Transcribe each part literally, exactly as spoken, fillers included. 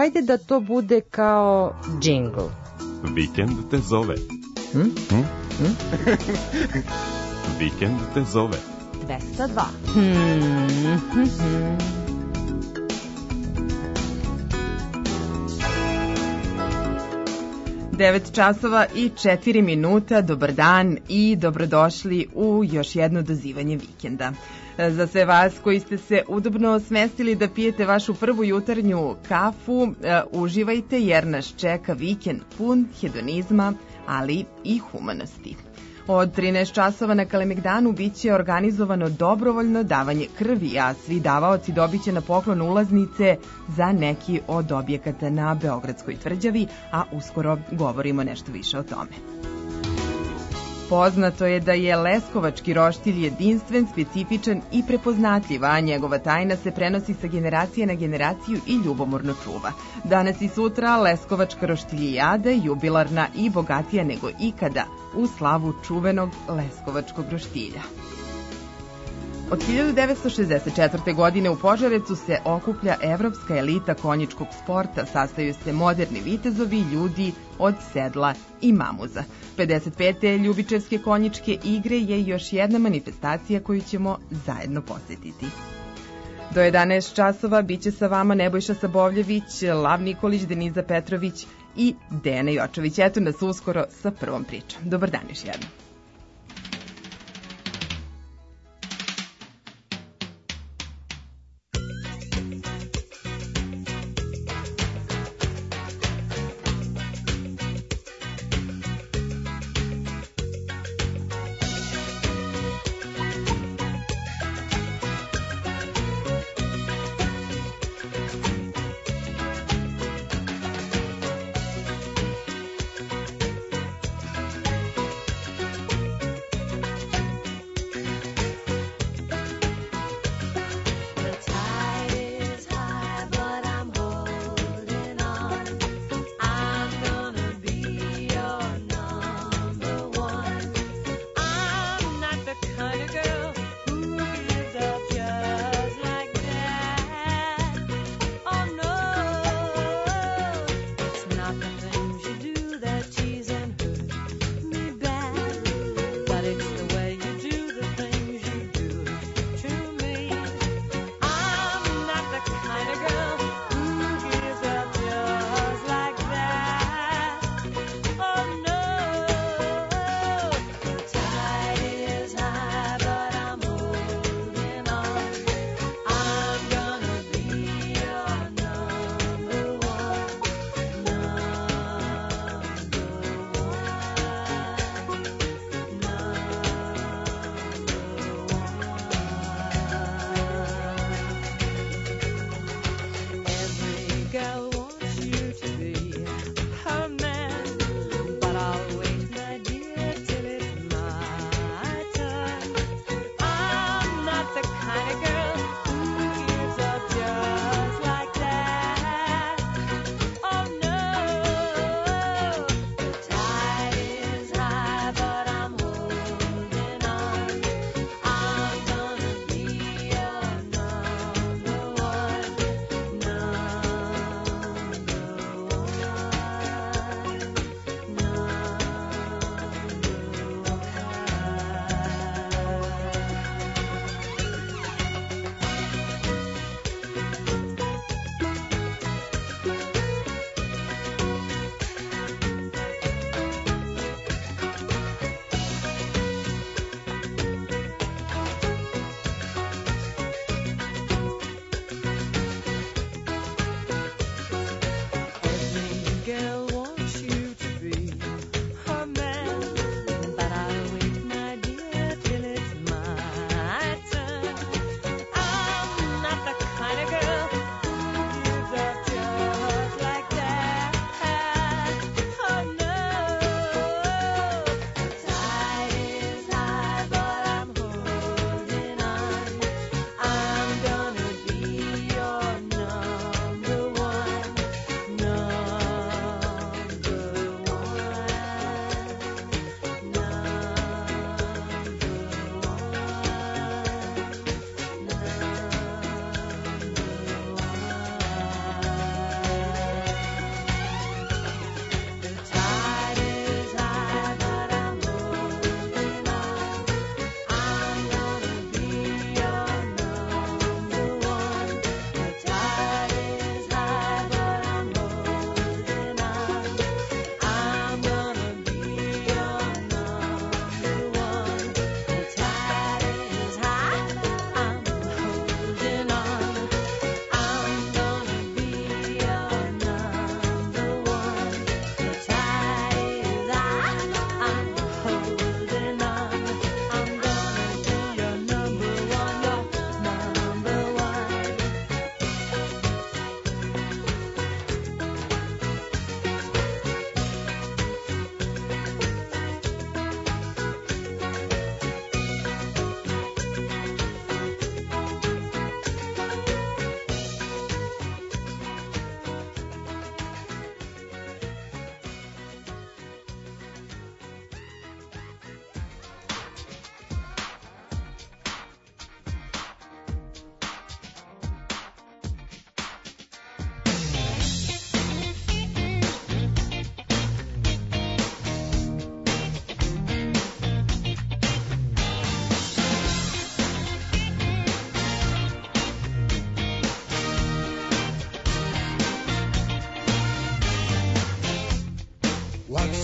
hajde da to bude kao džingl. Vikend te zove. Hm? Hm? Hm? Vikend te zove. dvesta dva. Hmm. hm, hm. devet časova i četiri minuta, dobar dan i dobrodošli u još jedno dozivanje vikenda. Za sve vas koji ste se udobno smestili da pijete vašu prvu jutarnju kafu, uživajte jer nas čeka vikend pun hedonizma, ali i humanosti. Od trinaest časova na Kalemegdanu biće organizovano dobrovoljno davanje krvi, a svi davaoci dobit će na poklon ulaznice za neki od objekata na Beogradskoj tvrđavi, a uskoro govorimo nešto više o tome. Poznato je da je leskovački roštilj jedinstven, specifičan i prepoznatljiv, a njegova tajna se prenosi sa generacije na generaciju i ljubomorno čuva. Danas i sutra leskovačka roštiljijada je jubilarna i bogatija nego ikada u slavu čuvenog leskovačkog roštilja. Od hiljadu devetsto šezdeset četvrte. godine u Požarevcu se okuplja evropska elita konjičkog sporta, sastaju se moderni vitezovi, ljudi od sedla i mamuza. pedeset pete. Ljubičevske konjičke igre je još jedna manifestacija koju ćemo zajedno posjetiti. Do jedanaest časova biće sa vama Nebojša Sabovljević, Lav Nikolić, Deniza Petrović i Dejana Jočović. Eto nas uskoro sa prvom pričom. Dobar dan još jednom.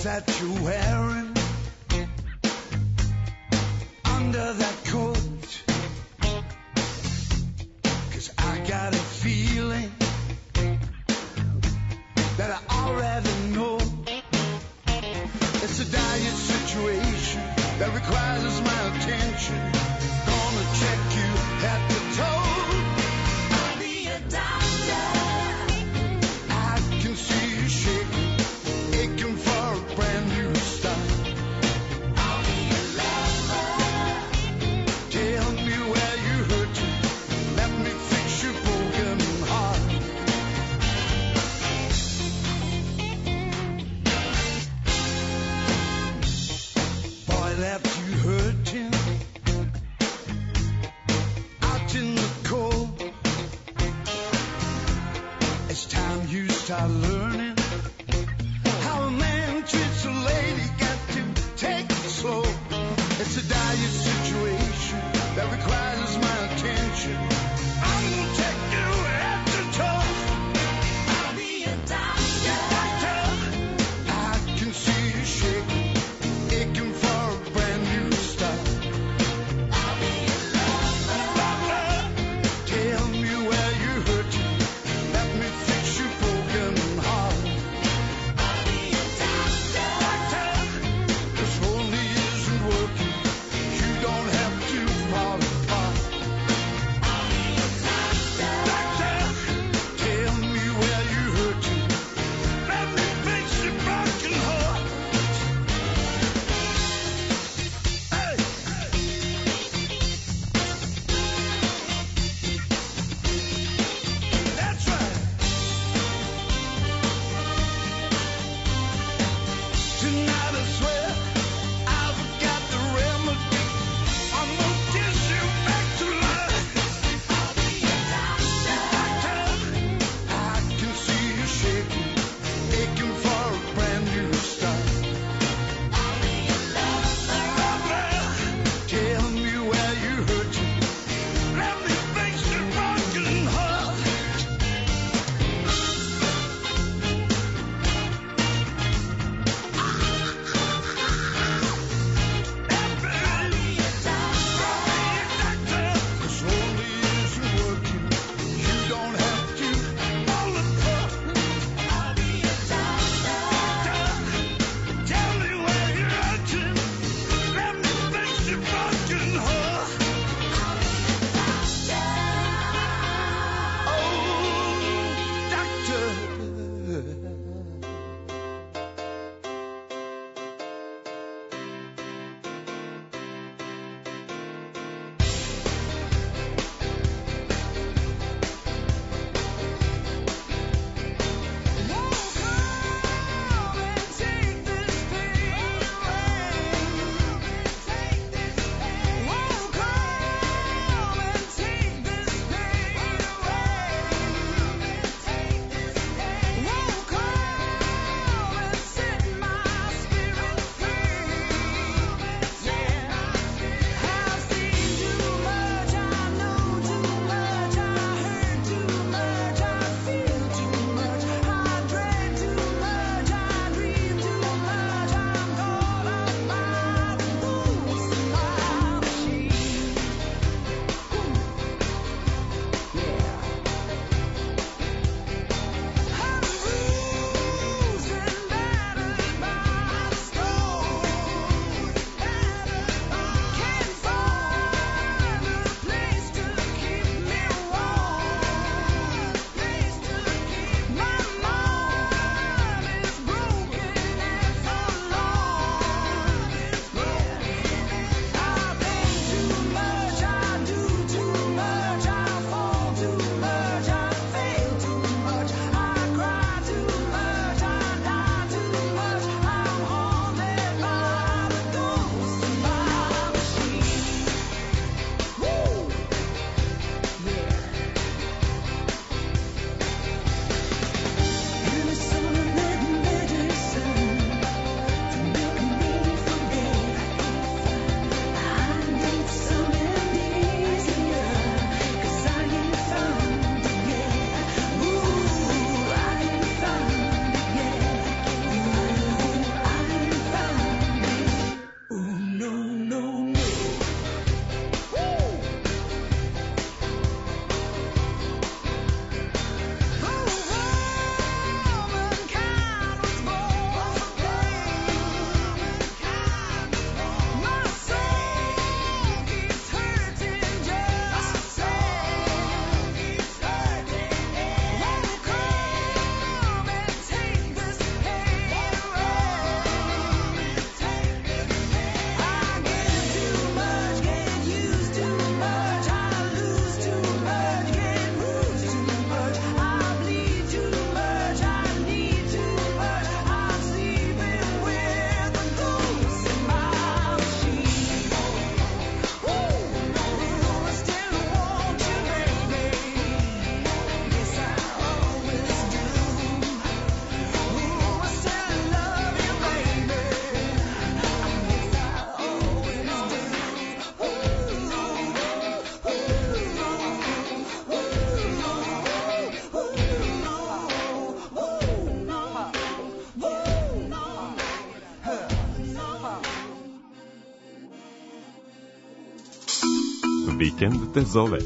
that you're wearing under that coat? 'Cause I got a feeling that I already know. It's a dire situation that requires my attention. Gonna check you head to toe. I'll be a doctor. I can see you shaking, aching for a brand new start. I'll be a lover. Tell me where you hurt you. Let me fix your broken heart. Boy, left you hurting out in the cold. It's time you start learning how a man treats a lady. Got to take it slow. It's a dire situation that requires my attention. I'm gonna take you head to toe. I'll be a doctor. Doctor, I can see you shaking, aching for a brand new start. I'll be a lover. Lover, tell me where you hurt. Let me fix your broken heart. Vikend te zove.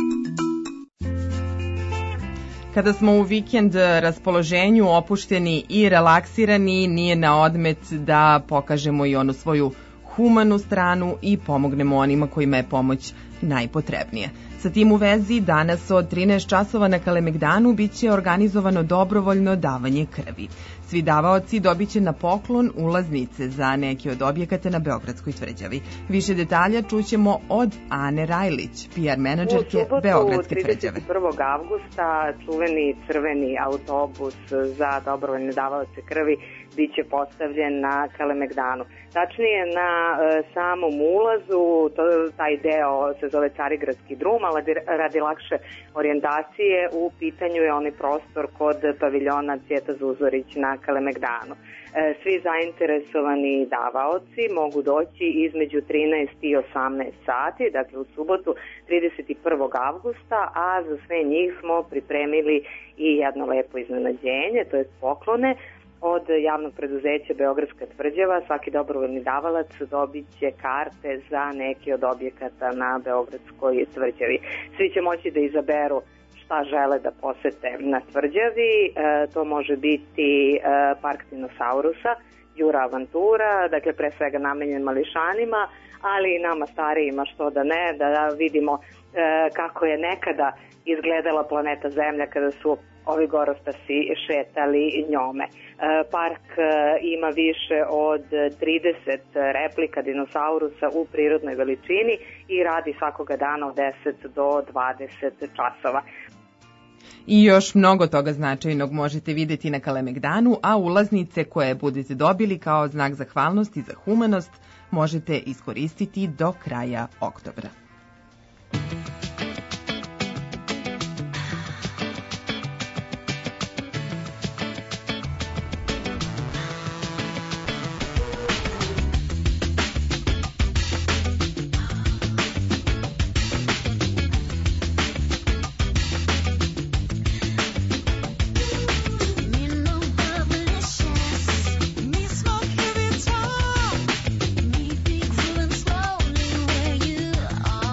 Kada smo u vikend raspoloženju, opušteni i relaksirani, nije na odmet da pokažemo i onu svoju humanu stranu i pomognemo onima kojima je pomoć najpotrebnija. Sa tim u vezi, danas od trinaest časova na Kalemegdanu biće organizovano dobrovoljno davanje krvi. Svi davaoci dobit će na poklon ulaznice za neke od objekata na Beogradskoj tvrđavi. Više detalja čućemo od Ane Rajlić, P R menadžerke Beogradske tvrđave. U subotu, trideset prvog avgusta, čuveni crveni autobus za dobrovoljne davaoce krvi biće postavljen na Kalemegdanu. Tačnije na e, samom ulazu, to, taj deo se zove Carigradski drum, ali radi lakše orijentacije u pitanju je onaj prostor kod paviljona Cvjeta Zuzorić na Kalemegdanu. E, svi zainteresovani davaoci mogu doći između trinaest i osamnaest sati, dakle u subotu trideset prvog avgusta, a za sve njih smo pripremili i jedno lepo iznenađenje, to je poklone. Od javnog preduzeća Beogradska tvrđava svaki dobrovoljni davalac dobit će karte za neki od objekata na Beogradskoj tvrđavi. Svi će moći da izaberu šta žele da posete na tvrđavi. E, to može biti e, park dinosaurusa, Jura Avantura, dakle pre svega namenjen mališanima, ali i nama starijima što da ne, da vidimo e, kako je nekada izgledala planeta Zemlja kada su ovi gorostasi šetali njome. E, park e, ima više od trideset replika dinosaurusa u prirodnoj veličini i radi svakoga dana od deset do dvadeset časova. I još mnogo toga značajnog možete videti na Kalemegdanu, a ulaznice koje budete dobili kao znak zahvalnosti za humanost možete iskoristiti do kraja oktobra. Me big, full and slowly where you are.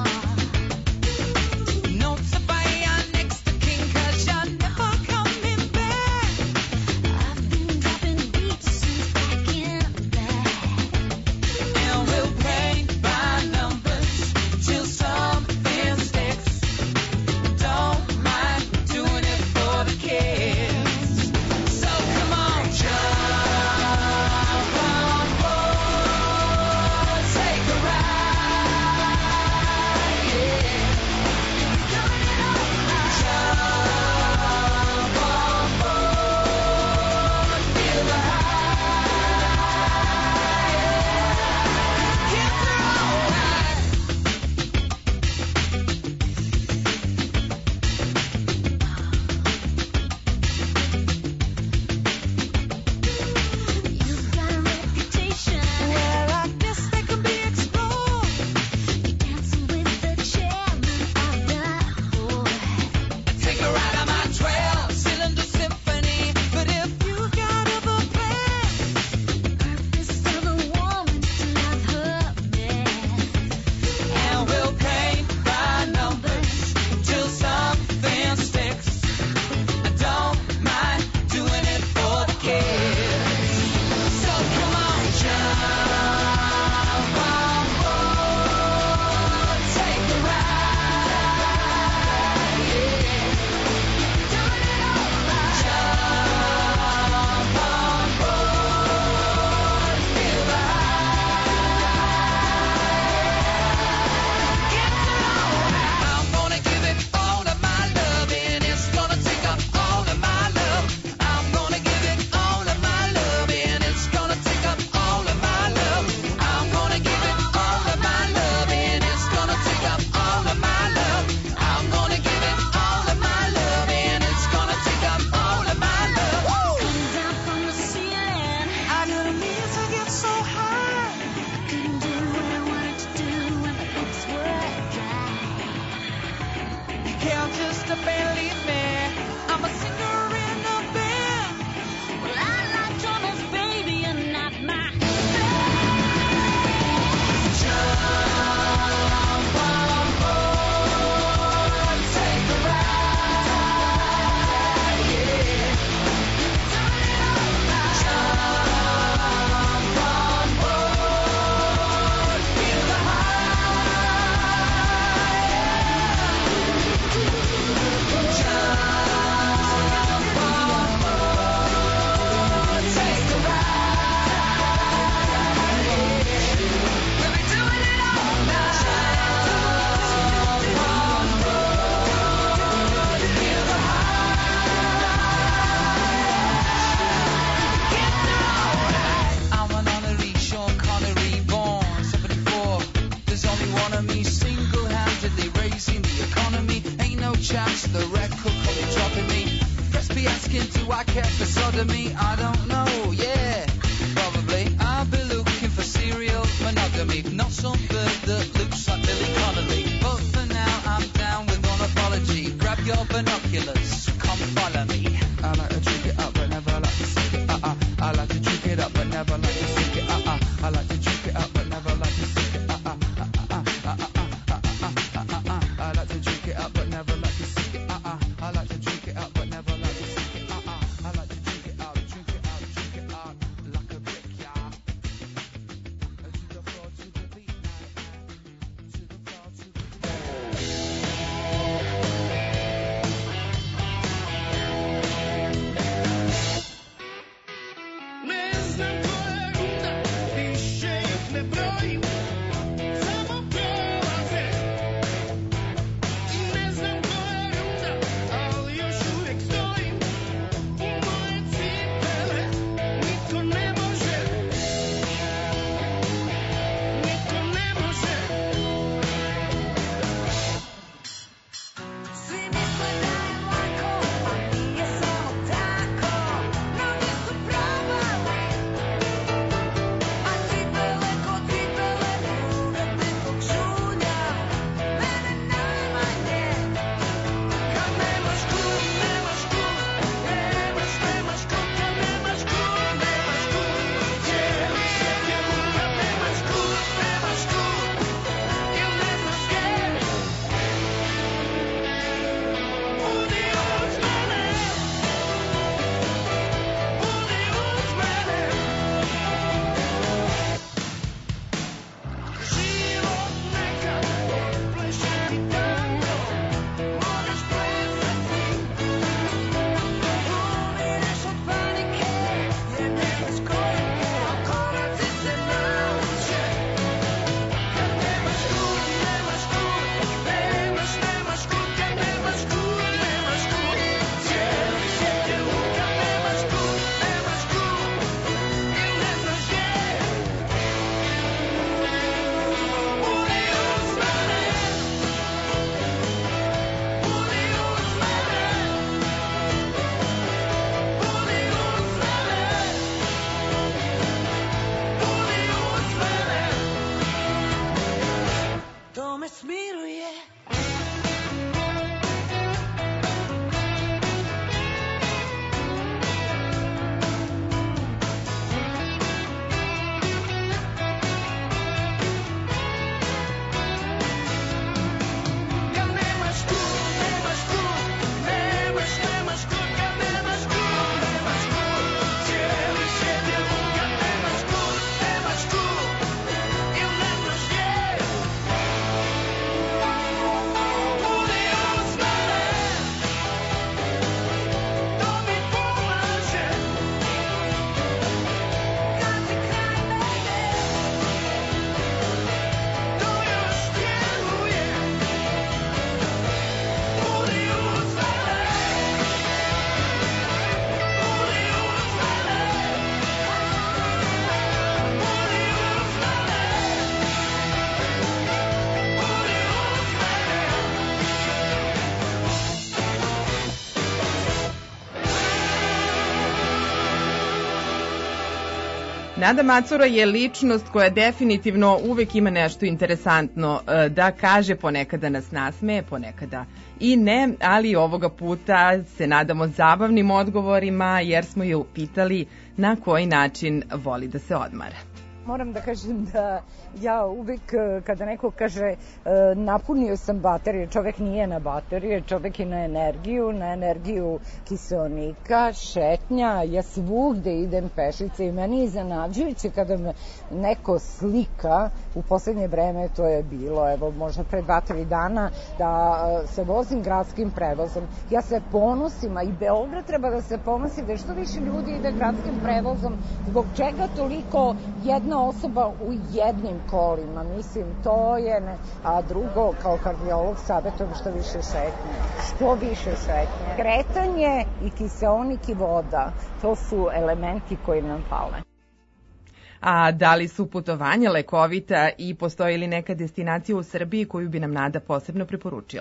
could call it dropping me. Press be asking, do I care for sodomy? I don't know, yeah, probably. I'll be looking for serial monogamy, not some bird that looks like Billy Connolly. But for now, I'm down with one apology. Grab your binoculars, come follow me. I like to drink it up, but never like to sink it. Uh-uh. I like to drink it up, but never like to sink it. Uh-uh. I like to drink it up, but never like to sink it. Uh-uh. Uh-uh. Uh-uh. Uh-uh. I like to drink it up, but never like to sink it. Uh-uh. I like to drink it up, but never like to sink it. Uh-uh. I like to drink it out, drink it out, drink it out like a brick, yeah. To the floor, to the beat, to the floor, to the Ne znam koja ruta, više ih ne brojim, samo prolaze. I ne znam koja ruta, ali još uvijek stojim. U moje cipele niko ne može, niko ne može. Svi misle da je lako, a nije samo tako. Mnogi su probali, a cipele ko cipele uvek nekog žulja. Mene najmanje. Kad nemaš kud, nemaš kud, nemaš, nemaš kud. Kad nemaš kud, nemaš kud, cijeli svijet je lud. Kad nemaš kud, nemaš kud, ili ne znaš gdje. Budi uz mene, budi uz mene. Život nekad pleše ti tango, možeš plesati. Umireš od panike, jer ne znaš koje je, a koraci se nauče. Kad nemaš kud, nemaš kud, nemaš, nemaš kud. Kad nemaš kud, nemaš kud, cijeli svijet je lud. Kad nemaš kud, nemaš kud, ili ne znaš gdje. Budi uz mene, budi uz mene, budi uz mene, budi uz mene. To me smiruje. Kad nemaš kud, nemaš kud, nemaš, nemaš kud. Kad nemaš kud, nemaš kud, cijeli svijet je lud. Kad nemaš kud, nemaš kud, ili ne znaš gdje. Budi uz mene, to mi pomaže. Kad si kraj mene, to još djeluje. Budi uz mene, budi uz mene, budi uz mene, budi uz Nada Macura je ličnost koja definitivno uvek ima nešto interesantno e, da kaže, ponekada nas nasmeje, ponekada i ne, ali ovoga puta se nadamo zabavnim odgovorima jer smo je upitali na koji način voli da se odmara. Moram da kažem da ja uvijek kada neko kaže napunio sam baterije, čovjek nije na baterije, čovjek je na energiju, na energiju kiseonika, šetnja, ja svugde idem pešice i meni je iznenađujuće kada me neko slika, u poslednje vreme to je bilo, evo možda pre dva, tri dana, da se vozim gradskim prevozom. Ja se ponosim, a i Beograd treba da se ponosi da što više ljudi ide gradskim prevozom, zbog čega toliko jedna osoba u jednim kolima, mislim, to je, ne. A drugo, kao kardiolog savjetujem što više šetnje, što više šetnje. Kretanje i kiseonik i voda, to su elementi koji nam fale. A da li su putovanja lekovita i postoji li neka destinacija u Srbiji koju bi nam Nada posebno preporučila?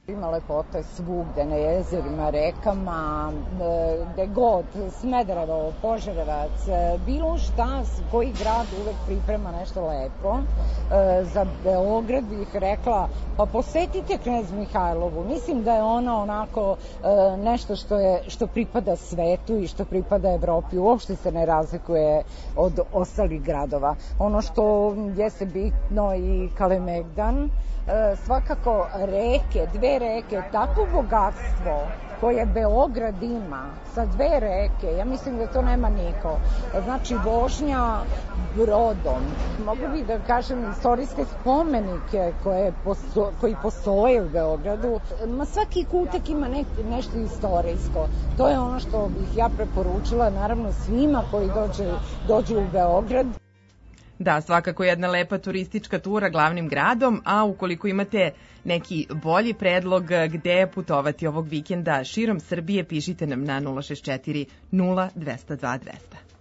Ima lepote svugde, na jezerima, rekama, e, gde god, Smederevo, Požarevac, e, bilo šta, koji grad uvek priprema nešto lepo. E, za Beograd bih rekla, pa posetite Knez Mihajlovu. Mislim da je ona onako e, nešto što, je, što pripada svetu i što pripada Evropi. Uopšte se ne razlikuje od ostalih gradova. Ono što jeste bitno i Kalemegdan, E, svakako reke, dve reke, takvo bogatstvo koje Beograd ima sa dve reke, ja mislim da to nema niko. Znači vožnja brodom, mogu bi da kažem istorijske spomenike koje posto, koji postoje u Beogradu, ma svaki kutak ima ne, nešto istorijsko. To je ono što bih ja preporučila naravno svima koji dođe, dođu u Beograd. Da, svakako jedna lepa turistička tura glavnim gradom, a ukoliko imate neki bolji predlog gde putovati ovog vikenda širom Srbije, pišite nam na nula šest četiri nula dva zero dva dva zero zero.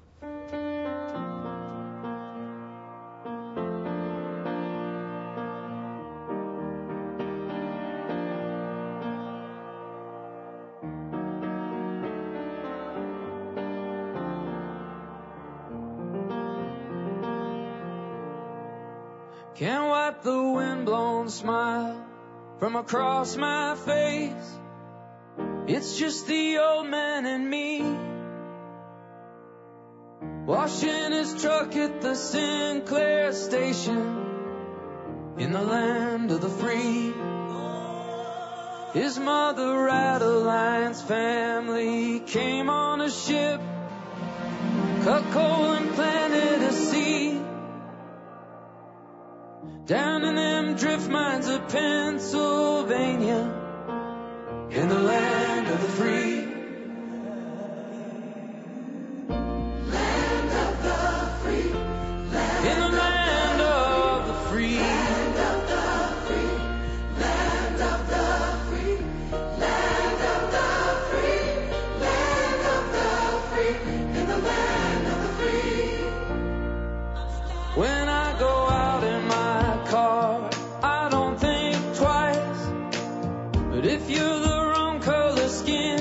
Can't wipe the windblown smile from across my face. It's just the old man and me, washing his truck at the Sinclair station in the land of the free. His mother, Adeline's family, came on a ship, cut coal and planted a seed down in them drift mines of Pennsylvania, in the land of the free. Land of the free. Land in the land of the free. Land of the free. Land of the free. Land of the free. Land of the free. In the land of the free. When I go out in my car, I don't think twice. But if you're the wrong color skin,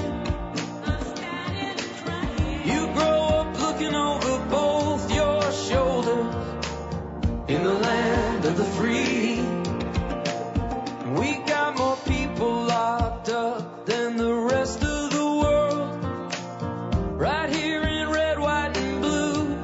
you grow up looking over both your shoulders in the land of the free. We got more people locked up than the rest of the world, right here in red, white, and blue.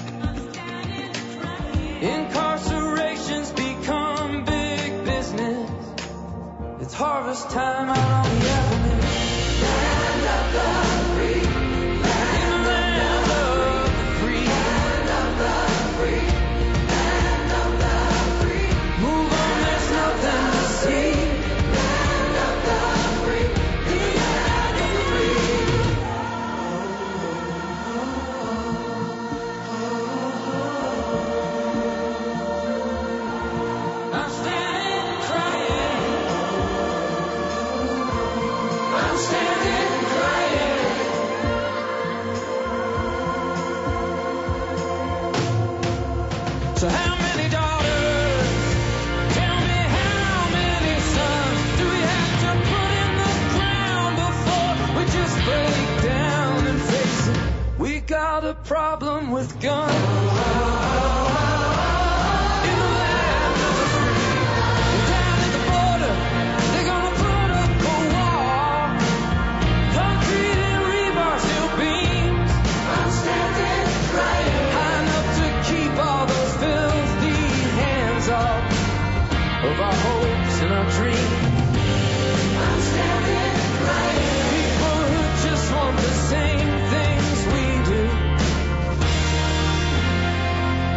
Incarceration's become big business. It's harvest time out on the avenue. Land of the free. Land of the free. Land of the free. Land of the free. Move on, there's nothing to see. Land of the free. Land of the free. I'm standing crying. I'm standing crying. So how many daughters? Tell me how many sons do we have to put in the ground before we just break down and face it? We got a problem with guns. In the land of the free. Down at the border, they're gonna put up a wall. Concrete and rebar steel beams. I'm standing crying. High enough to keep all those filthy hands off of our hopes and our dreams. I'm standing crying. People who just want the same things we do.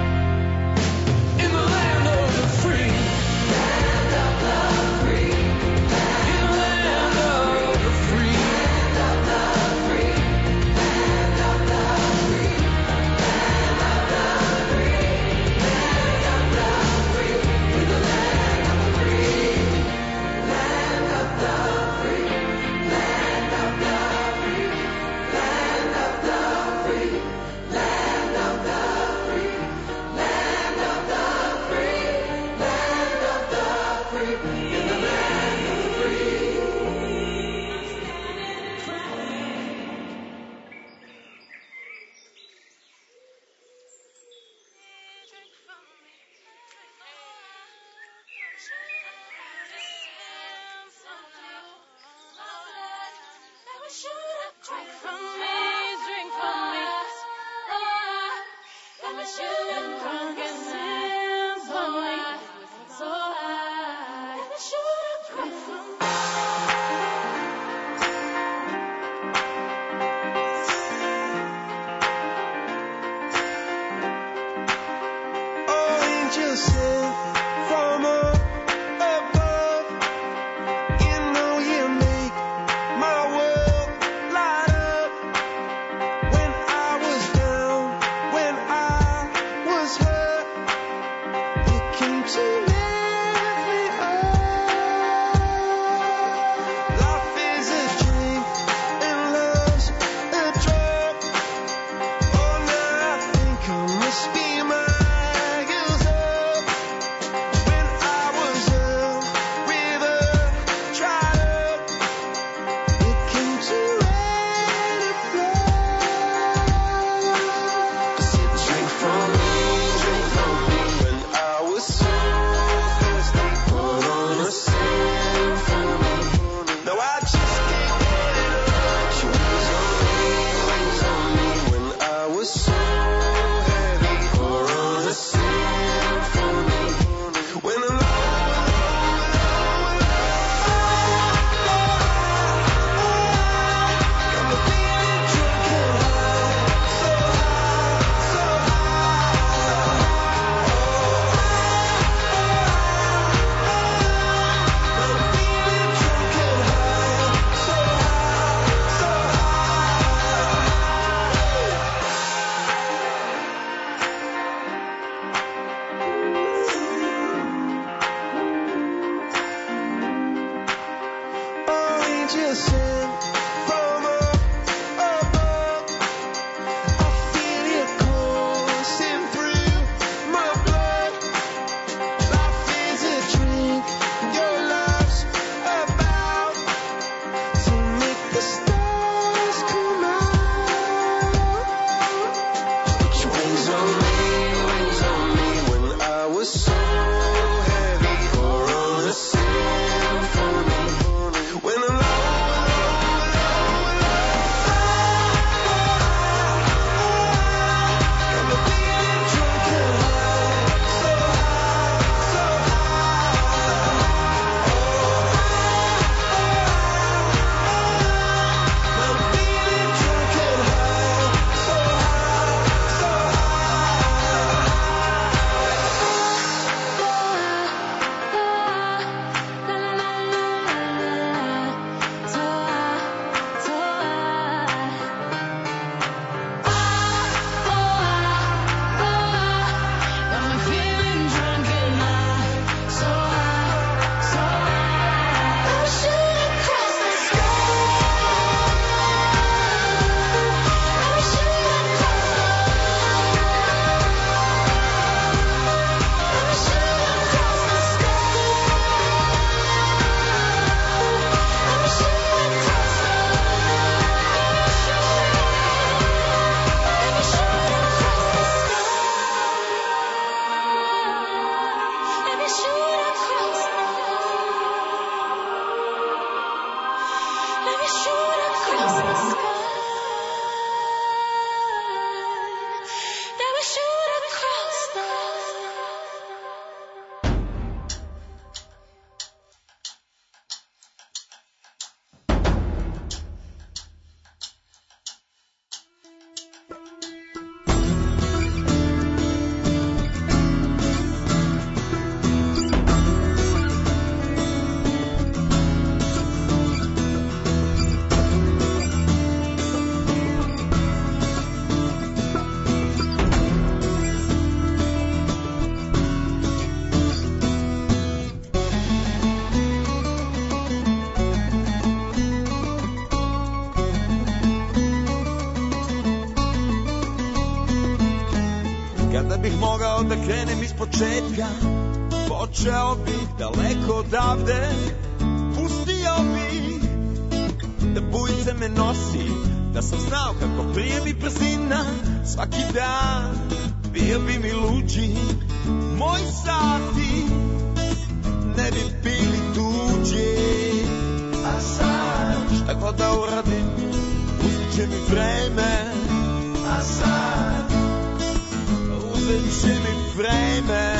Kada bih mogao da krenem iz početka, počeo bih daleko odavde. Pustio bih da bujice me nosi, da sam znao kako prije mi brzina. Svaki dan bio bi mi luđi, moji sati ne bi bili tuđi. A sad šta god da uradim, uzet će mi vreme. A sad uzet će mi vreme.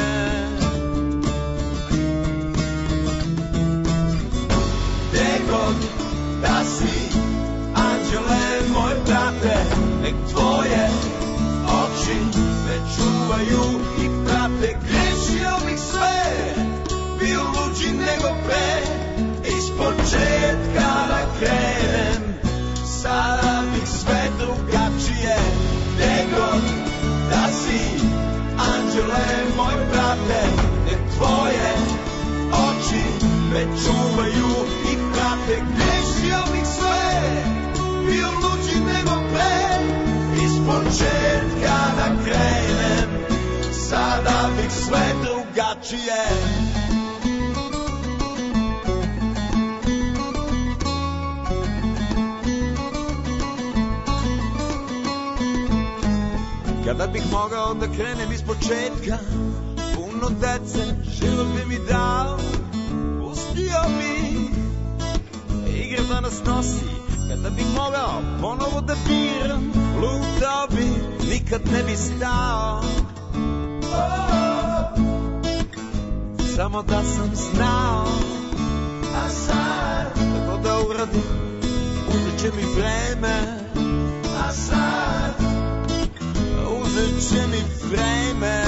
Gdje god da si, anđele moj brate, nek tvoje oči me čuvaju i prate. Grešio bih sve, bio luđi nego pre. Iz početka da krenem, sada bih sve drugačije. Gdje god da si, anđele moj brate, nek tvoje oči me čuvaju i prate. Grešio bih sve, bio luđi nego pre. Iz početka da krenem, sada bih sve drugačije. Kada bih mogao da krenem iz početka, puno dece život bi mi dao. Pustio bih igre da nas nosi. Kada bih mogao ponovo da biram, lutao bih, nikad ne bi stao. Oh, samo da sam znao. A sad kako da uradim, uzet će mi vreme. A sad uzet će mi vreme.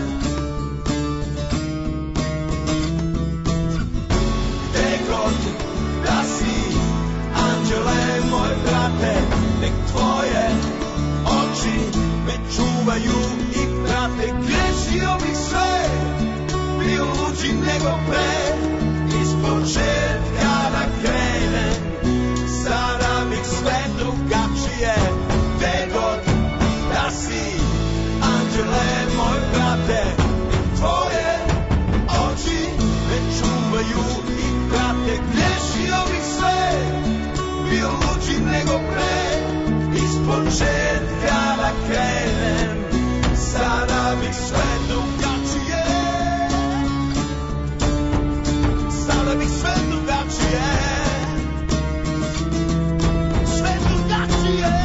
Gde god da si, anđele moj brate, nek tvoje oči me čuvaju i prate. Grešio bih sve, bio luđi nego pre. Iz početka da krenem, sada bih sve drugačije. Gde god da si, anđele moj brate, nek tvoje oči me čuvaju i prate. Grešio bih sve, bio luđi nego pre. Iz početka da krenem, sada bih sve drugačije. Sada bih sve drugačije. Sve drugačije.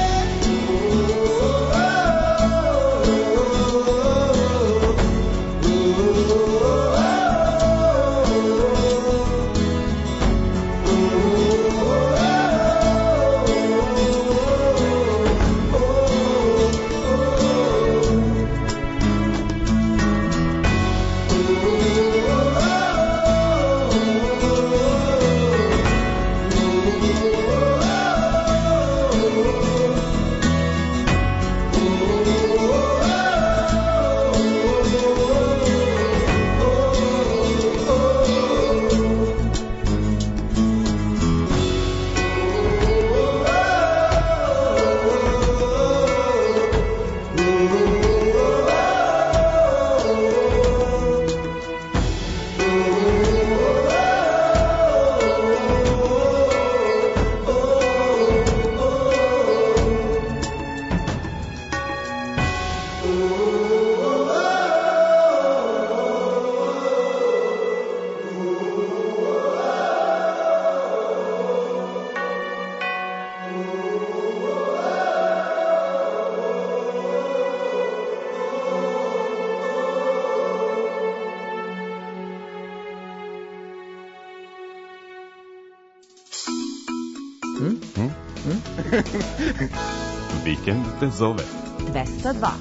Vikend te zove. dvesta dva.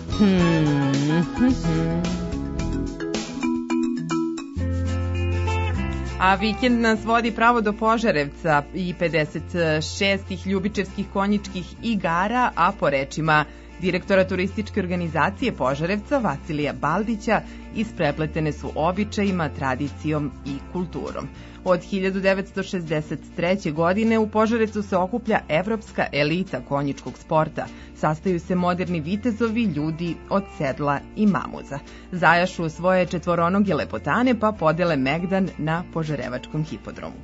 A vikend nas vodi pravo do Požarevca i pedeset šestih ljubičevskih konjičkih igara, a po rečima direktora turističke organizacije Požarevca Vasilija Baldića isprepletene su običajima, tradicijom i kulturom. Od hiljadu devetsto šezdeset treće. godine u Požarevcu se okuplja evropska elita konjičkog sporta. Sastaju se moderni vitezovi, ljudi od sedla i mamuza. Zajašu svoje četvoronoge lepotane pa podele megdan na Požarevačkom hipodromu.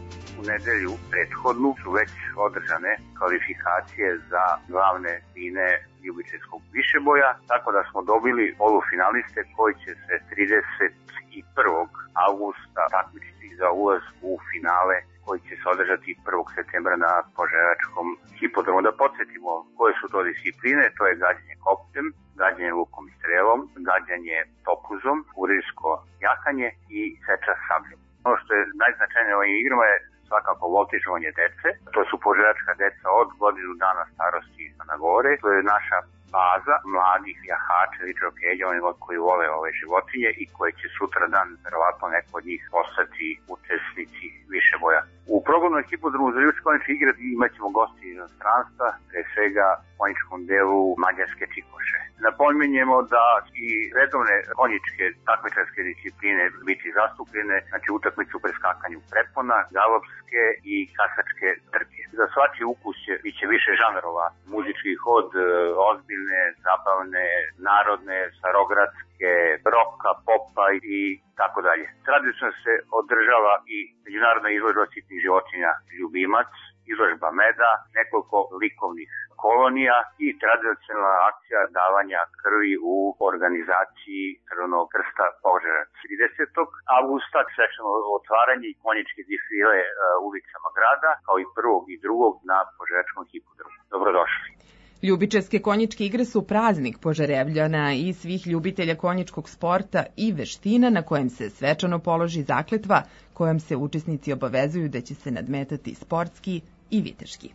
U nedelju prethodnu su već održane kvalifikacije za glavne line ljubičevskog višeboja, tako da smo dobili polufinaliste koji će se trideset prvog avgusta takmičiti za ulaz u finale koji će se održati prvog septembra na Požarevačkom hipodromu. Da podsjetimo koje su to discipline, to je gađanje koptem, gađanje lukom i strelom, gađanje topuzom, urirsko jahanje i seča sabljom. Ono što je najznačajnije u ovim igrama je svakako voltižovanje dece. To su požarevačka deca od godinu dana starosti na gore. To je naša baza mladih jahača ili džokeja, oni koji vole ove životinje i koji će sutra dan verovatno neko od njih postati učesnici višeboja. U programu hipodromu za ljudske konjičke igre imat ćemo gosti iz inostranstva, pre svega u konjičkom delu mađarske čikoše. Napominjemo da i redovne konjičke takmičarske discipline biti zastupljene, znači utakmicu u preskakanju prepona, galopske i kasačke trke. Za svačiji ukus će biće više žanrova muzičkih, od ozbiljne, zabavne, narodne, starogradske, roka, popa i tako dalje. Tradicionalno se održava i međunarodna izložba sitnih životinja Ljubimac, izložba meda, nekoliko likovnih kolonija i tradicionalna akcija davanja krvi u organizaciji Crvenog krsta Požarevac. tridesetog avgusta svečano otvaranje i konjičke defile uh, ulicama grada, kao i prvog i drugog na Požarevačkom hipodromu. Dobrodošli. Ljubičevske konjičke igre su praznik Požarevljana i svih ljubitelja konjičkog sporta i veština na kojem se svečano položi zakletva kojom se učesnici obavezuju da će se nadmetati sportski i viteški.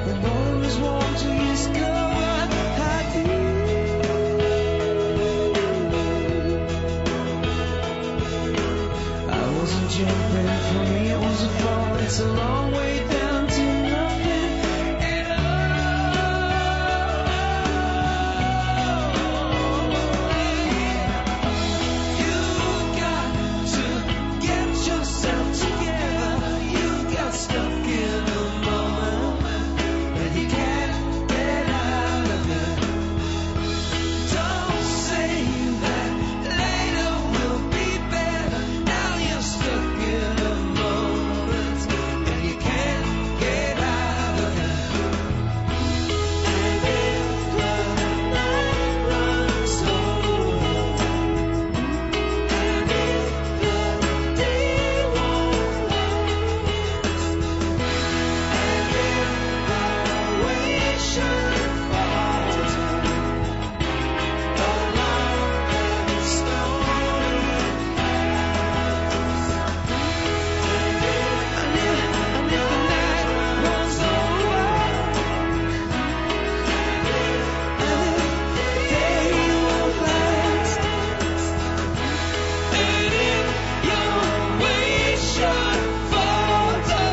The bone was warm to discover how deep. I wasn't jumping, for me it was a fall. It's a long way down to nothing at all. You got to get yourself together. You got stuck in a moment that you can't get out of it. Don't say that later will be better. Now you're stuck in a moment that you can't get out of it. And if the night runs over, and if the day won't last, and if the way should falter along that stony path, and if, and if, and if the night runs over, and if the day won't last, and if your way should falter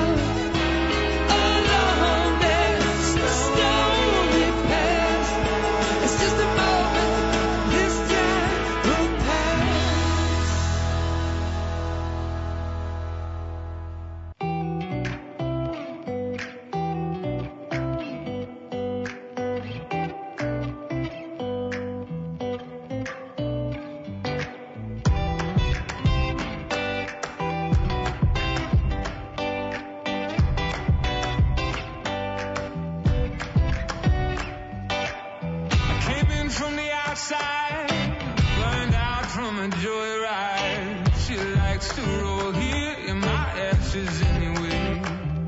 along that stony path, it's just a moment, this time will pass. I came in from the outside, burned out from a joyride. She likes to roll here in my ashes anyway.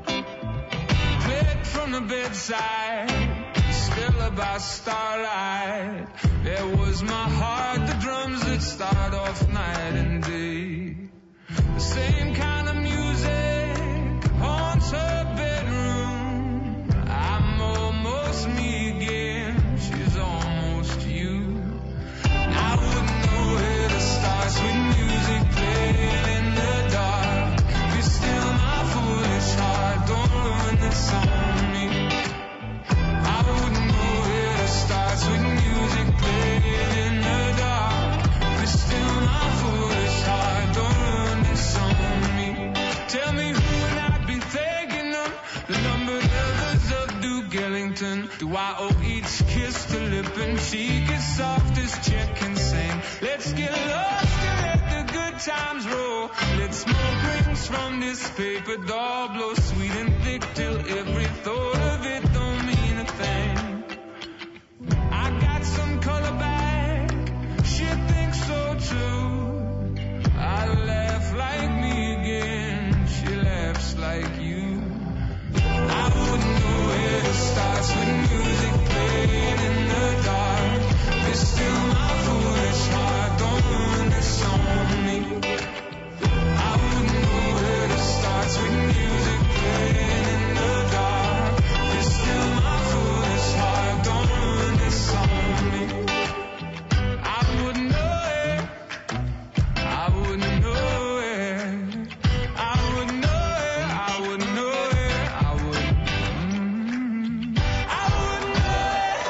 Played from the bedside, still about starlight. There was my heart, the drums that start off night and day. The same kind of music haunts her bedroom. I'm almost me again, she's almost you. I wouldn't know where to start, sweet music playing in the dark. Be still my foolish heart, don't ruin this on me. I wouldn't know where to start, sweet music playing in the dark. Be still my foolish heart, don't ruin this on me. Tell me who would I be thanking them? The numbered lovers of Duke Ellington. Do I owe each kiss to lip and cheek as soft as Czech can sing? Let's get lost and let the good times roll. Let smoke rings from this paper doll blow sweet and thick till every thought of it don't mean a thing. I got some color back, she thinks so too. I laugh like me again, she laughs like you. I wouldn't know where to start, sweet music playing in the dark. Be still my foolish heart, don't ruin this on me. I wouldn't know where to start, sweet music playing in the dark. Be still my foolish heart, don't ruin this on me. I wouldn't know it, I wouldn't know it, I wouldn't know it, I wouldn't know it, I wouldn't. Mm. I wouldn't know it,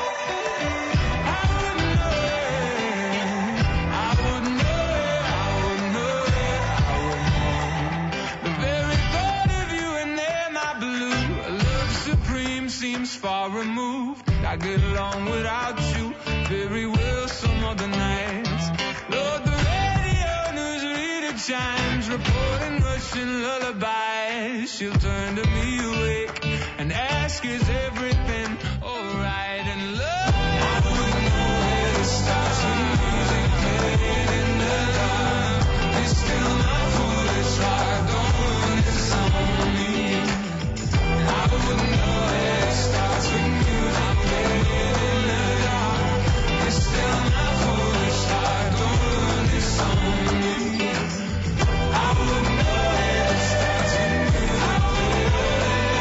I wouldn't know it, I wouldn't know it, I wouldn't know it, I wouldn't. The very thought of you and there, my blue, love supreme seems far removed. I get along without you very well some other nights. Lord, the radio news reader chimes, reporting Russian lullabies. She'll turn to me awake and ask, is everything alright? And love, I wouldn't know where to start, sweet music playing in the dark. Be still my foolish heart, don't ruin this on me. I wouldn't know where to start, sweet music playing in the dark. Be still my foolish heart, don't ruin this on me. I wouldn't know where to start, sweet music playing in the dark.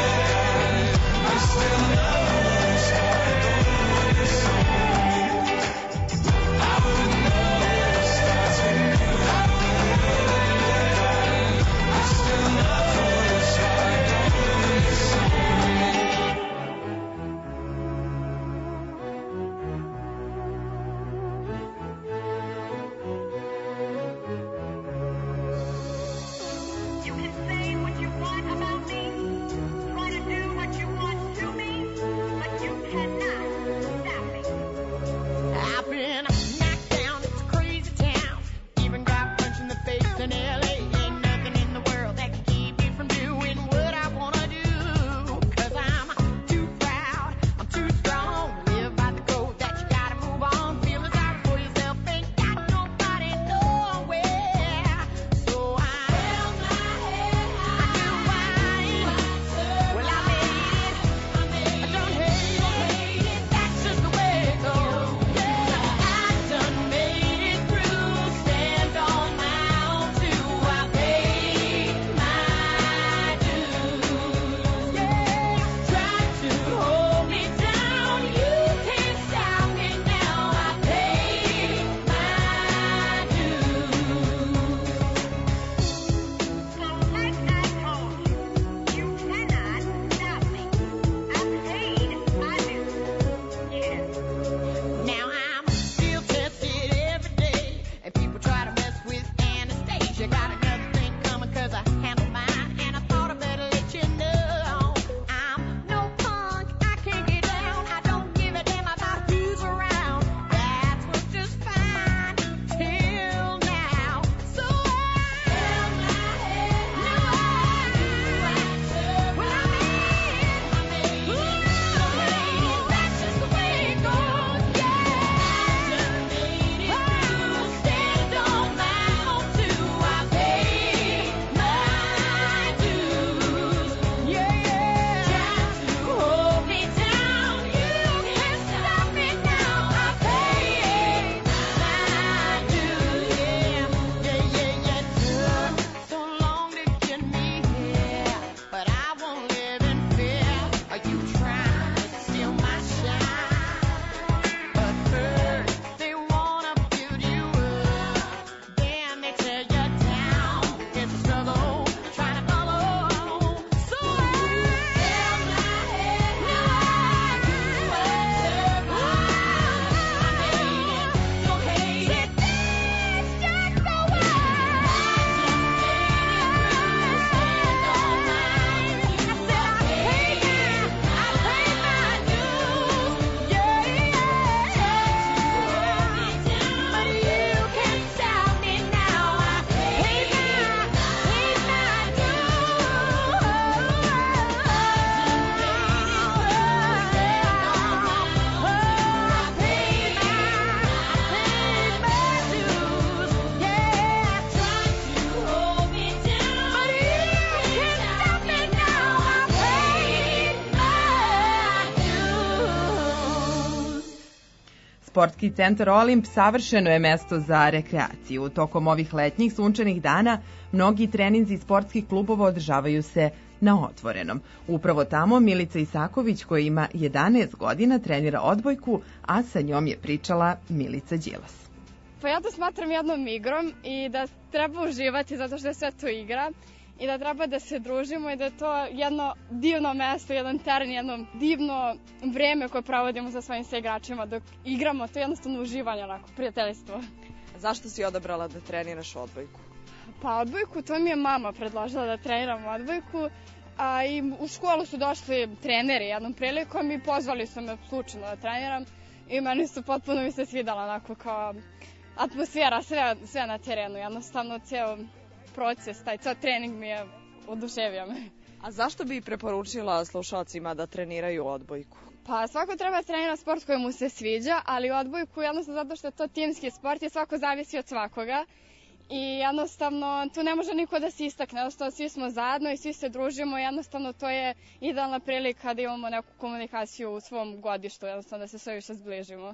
Sportski centar Olimp savršeno je mesto za rekreaciju. Tokom ovih letnjih sunčanih dana mnogi treninzi sportskih klubova održavaju se na otvorenom. Upravo tamo Milica Isaković, koja ima jedanaest godina, trenira odbojku, a sa njom je pričala Milica Đilas. Pa ja to smatram jednom igrom i da treba uživati zato što je sve to igra i da treba da se družimo i da je to jedno divno mesto, jedan teren, jedno divno vreme koje provodimo sa svojim sve igračima dok igramo. To je jednostavno uživanje, onako, prijateljstvo. Zašto si odabrala da treniraš odbojku? Pa odbojku, to mi je mama predložila da treniram odbojku, a i u školu su došli treneri jednom prilikom i pozvali su me slučajno da treniram i meni su potpuno mi se svidala onako kao atmosfera, sve, sve na terenu, jednostavno ceo proces, taj ceo trening mi je oduševio me. A zašto bi preporučila slušalcima da treniraju odbojku? Pa svako treba trenirati sport koji mu se sviđa, ali odbojku jednostavno zato što je to timski sport i svako zavisi od svakoga. I jednostavno tu ne može niko da se istakne, jednostavno svi smo zajedno i svi se družimo, jednostavno to je idealna prilika da imamo neku komunikaciju u svom godištu, jednostavno da se sve više zbližimo.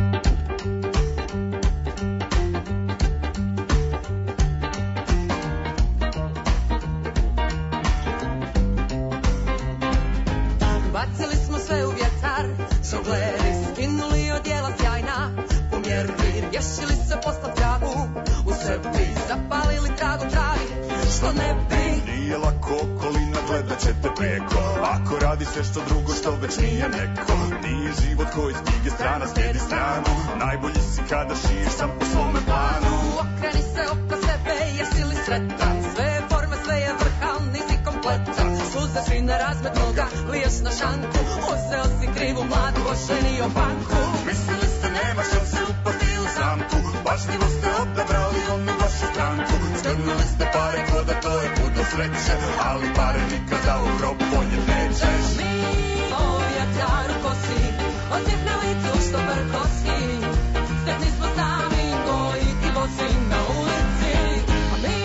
Bacili smo sve u vjetar, žongleri skinuli odjela sjajna, pomjerili, rješili se posla tragu, u Srbiji zapalili tragu travi, što ne bi. Nije lako, okolina gledat ćete preko, ako radi sve što drugo što već nije neko. Nije život koji s knjige strana slijedi stranu, najbolji si kada šiješ sam po svome planu. Okreni se oko sebe, jesi li sretan, sve je forma, sve je vrhan, nisi kompletan. Suze šine razmet noga, liješ na šanku, uzeo si krivu mladu, oženio banku. Mislili ste nema šanse upasti u zamku, pažljivo ste odabrali onu vašu stranku. Strnuli ste pare ko da to je put do sreće, ali pare nikada u grob ponjet nećeš. Mi, moja čaru kosi, osjeh na licu što prkosi, sretni smo sami koji i bosi na ulici. A mi,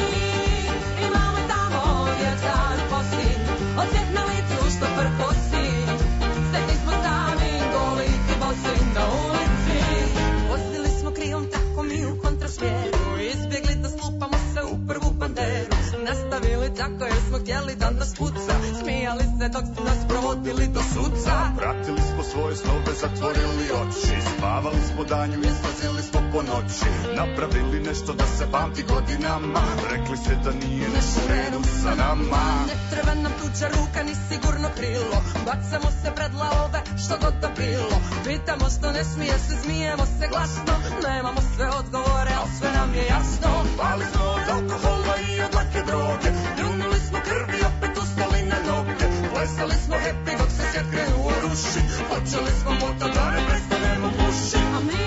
imamo tamo moja čaru kosi, osjeh na licu što prkosi, sretni smo sami goli i bosi na ulici. Vozili smo krilom tako mi u kontrasmjeru, izbjegli da slupamo se u prvu banderu. Nastavili tako jer smo htjeli da nas puca, smijali se dok su nas provodili do suca. Pratili smo svoje snove, zatvorili oči, spavali smo danju, izlazili smo po noći. Napravili nešto da se pamti godinama, rekli se da nije nešto u redu sa nama. Ne treba nam tuđa ruka ni sigurno krilo, bacamo se pred lavove što god da bilo. Pitamo što ne smije se, smijemo se glasno, nemamo sve odgovore, ali sve nam je jasno. Pali smo od alkohola i od lake droge, ljunuli smo krvi, opet ustali na noge. Plesali smo happy dok se svijet krenuo ruši, počeli smo moto da ne prestanemo puši. A mi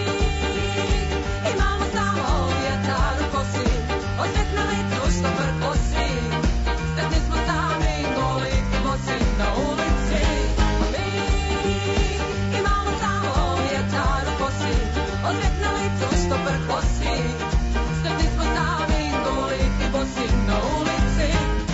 imamo samo vjetar u kosi, osjeh na licu što prkosi, sretni smo sami goli i bosi na ulici. A mi imamo samo vjetar u kosi, osjeh na licu što prkosi, sretni smo sami goli i bosi na ulici.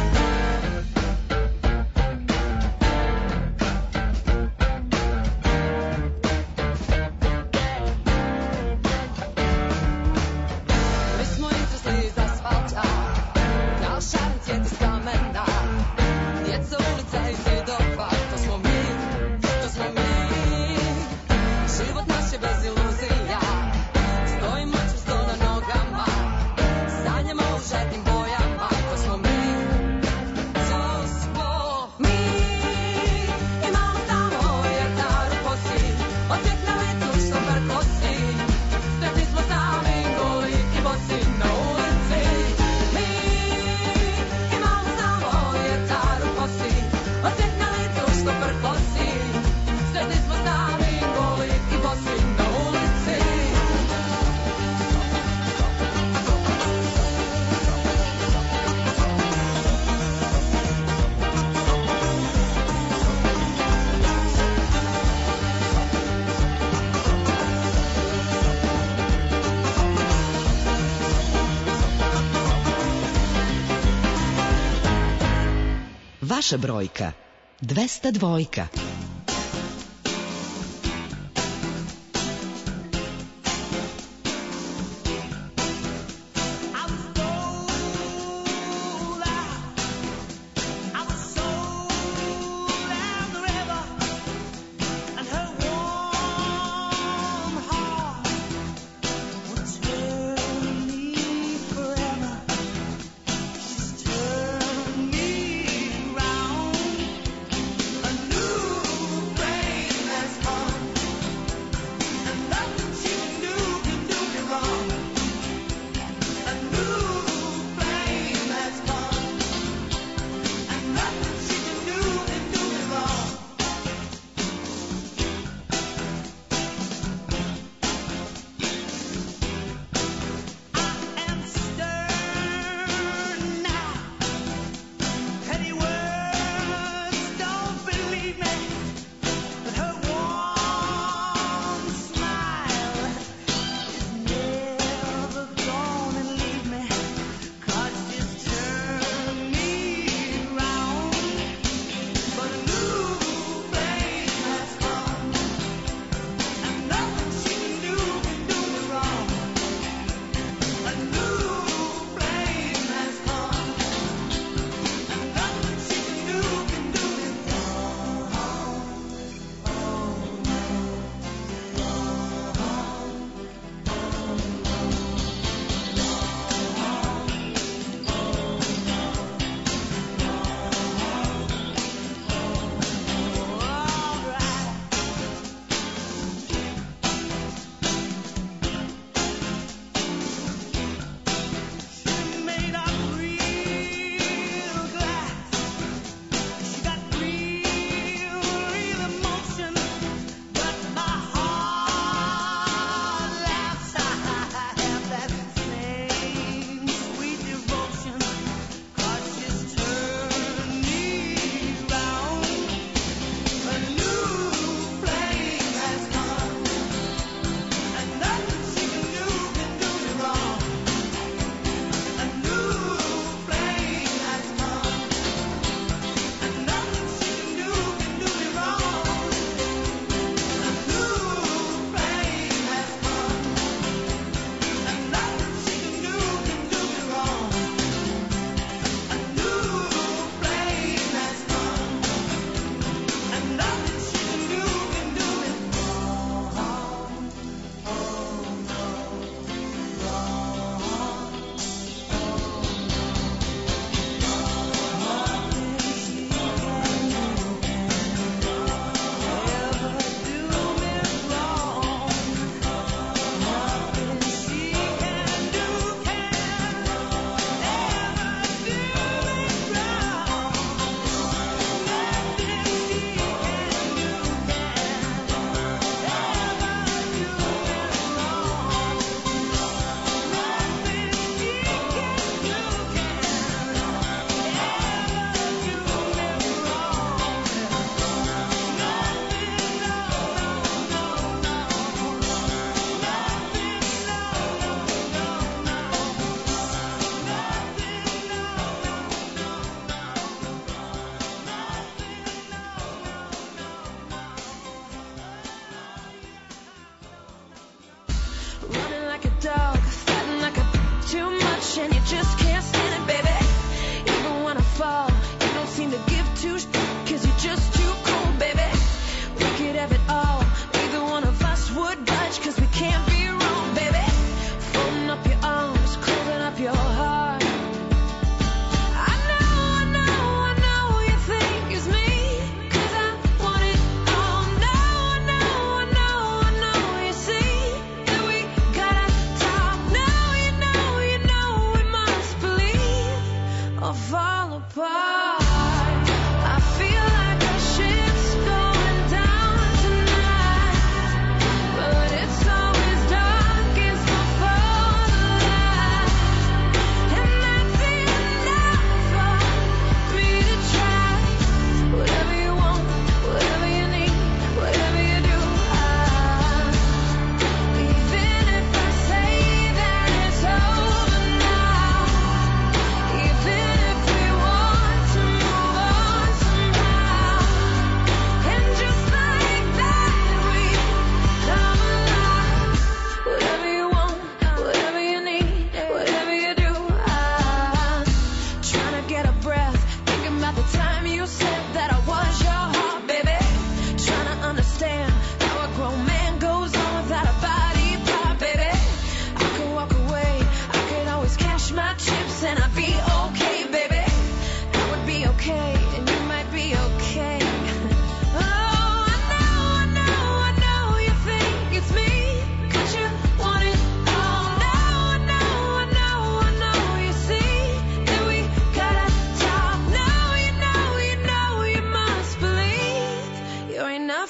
Mi smo izrasli iz asfalta, kao šaran cvijet iz kamena, djeca, ulica i zidova, to smo mi, to smo mi. Život naš je bez iluzija, stojimo čvrsto na nogama, sanjamo u žetnim bojama, to smo mi, to smo mi. Imamo samo vjetar u kosi, osjeh na licu što prkosi, sretni smo sami goli i bosi na ulici. Mi imamo samo vjetar u kosi, osjeh na licu što prkosi, sretni smo sami goli i bosi na ulici. Vaša brojka dvesta dva.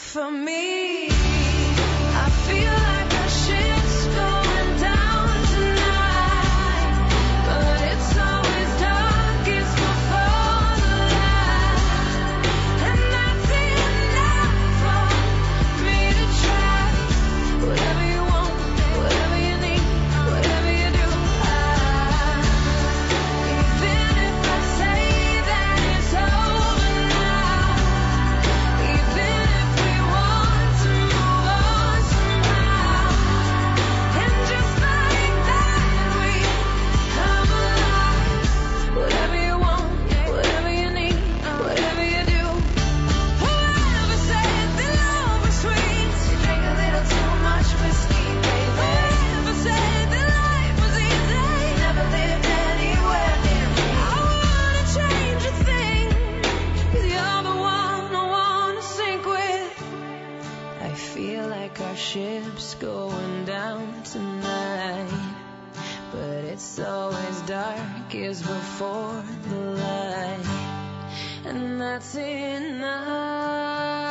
for me. I feel like a ship's going down tonight, but it's always darkest before the light, and that's enough for me to try. Whatever you want, whatever you need, whatever you do, I, even if I say that it's over now, even if we want to move on somehow, and just like that we come alive. Whatever you want, whatever you need, whatever you do. Whoever said that love was sweet, you drink a little too much whiskey, baby. Whoever said that life was easy, never lived anywhere near me. I wanna change a thing, 'cause you're the one I wanna sink with. I feel like our ship's going down tonight, but it's always darkest before the light, and that's enough.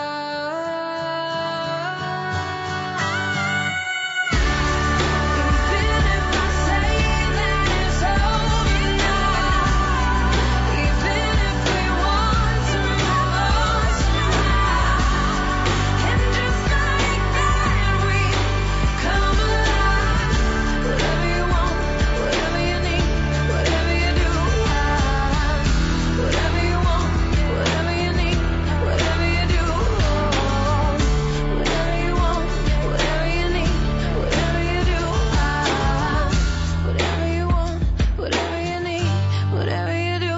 Even if I say that it's over now, even if we want to move on somehow, and just like that we come alive. Whatever you want, whatever you need, whatever you do, I, whatever you want, whatever you need, whatever you do, whatever you want, whatever you need, whatever you do, I, whatever you want, whatever you need, whatever you do.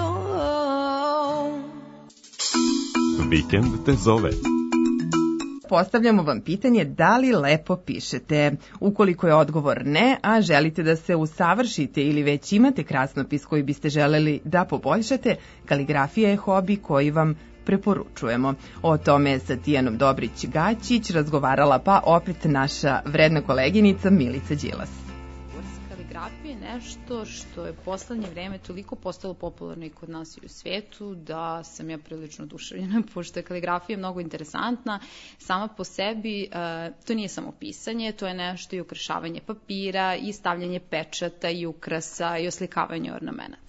Vikend te zove. Postavljamo vam pitanje da li lepo pišete. Ukoliko je odgovor ne, a želite da se usavršite ili već imate krasnopis koji biste želeli da poboljšate, kaligrafija je hobi koji vam preporučujemo. O tome je sa Tijanom Dobrić-Gaćić razgovarala pa opet naša vredna koleginica Milica Đilas. Kaligrafija je nešto što je poslednje vreme toliko postalo popularno i kod nas i u svetu da sam ja prilično oduševljena, pošto je kaligrafija mnogo interesantna. Sama po sebi, e, to nije samo pisanje, to je nešto i ukrašavanje papira i stavljanje pečata i ukrasa i oslikavanje ornamenata.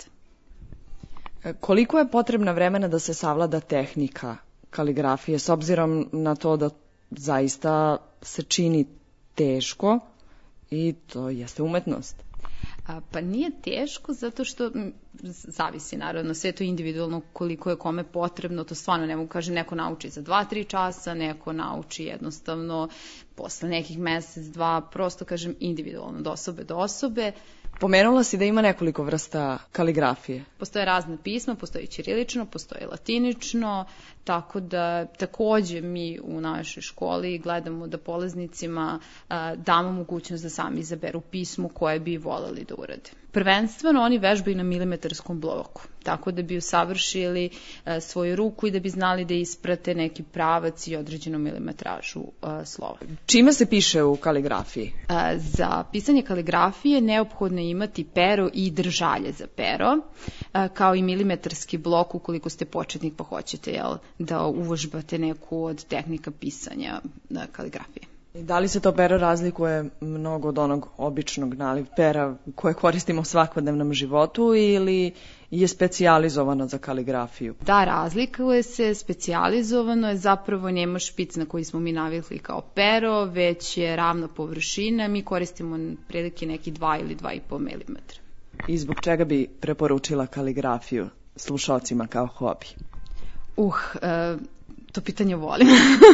Koliko je potrebna vremena da se savlada tehnika kaligrafije, s obzirom na to da zaista se čini teško i to jeste umetnost? A, pa nije teško zato što m, zavisi naravno, sve to individualno koliko je kome potrebno, to stvarno ne mogu kažem, neko nauči za dva, tri časa, neko nauči jednostavno posle nekih mesec, dva, prosto kažem individualno, od osobe do osobe. Pomenula si da ima nekoliko vrsta kaligrafije. Postoje razne pisma, postoji ćirilično, postoji latinično, tako da takođe mi u našoj školi gledamo da polaznicima a, damo mogućnost da sami izaberu pismo koje bi voleli da urade. Prvenstveno oni vežbaju na milimetarskom bloku, tako da bi usavršili a, svoju ruku i da bi znali da isprate neki pravac i određenu milimetražu a, slova. Čime se piše u kaligrafiji? A, za pisanje kaligrafije neophodno je imati pero i držalje za pero, a, kao i milimetarski blok ukoliko ste početnik pa hoćete jel, da uvežbate neku od tehnika pisanja na kaligrafije. Da li se to pero razlikuje mnogo od onog običnog naliv pera koje koristimo u svakodnevnom životu ili je specijalizovano za kaligrafiju? Da, razlikuje se, specijalizovano je, zapravo nema špic na koji smo mi navikli kao pero, već je ravna površina, mi koristimo prilike neki dva ili dva i po milimetra. I zbog čega bi preporučila kaligrafiju slušalcima kao hobi? Uh, e, to pitanje volim.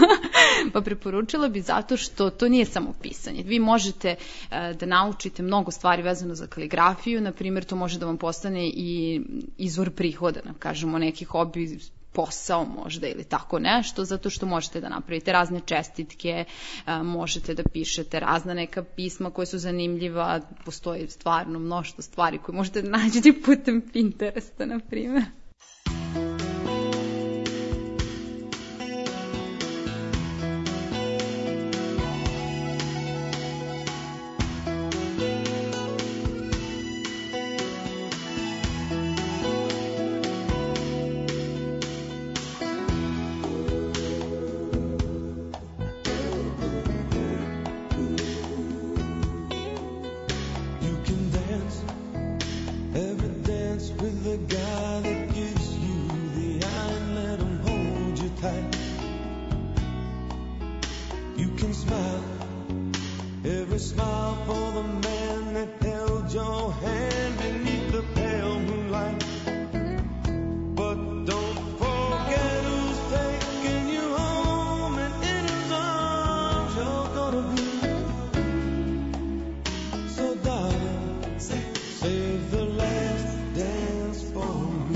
Pa preporučila bi zato što to nije samo pisanje. Vi možete e, da naučite mnogo stvari vezano za kaligrafiju, na primjer to može da vam postane i izvor prihoda, nam kažemo neki hobi, posao možda ili tako nešto, zato što možete da napravite razne čestitke, e, možete da pišete razna neka pisma koje su zanimljiva, postoji stvarno mnoštvo stvari koje možete da nađete putem Pinteresta, na primjer. You can smile, every smile for the man that held your hand beneath the pale moonlight. But don't forget who's taking you home, and in his arms you're gonna be. So darling, save the last dance for me.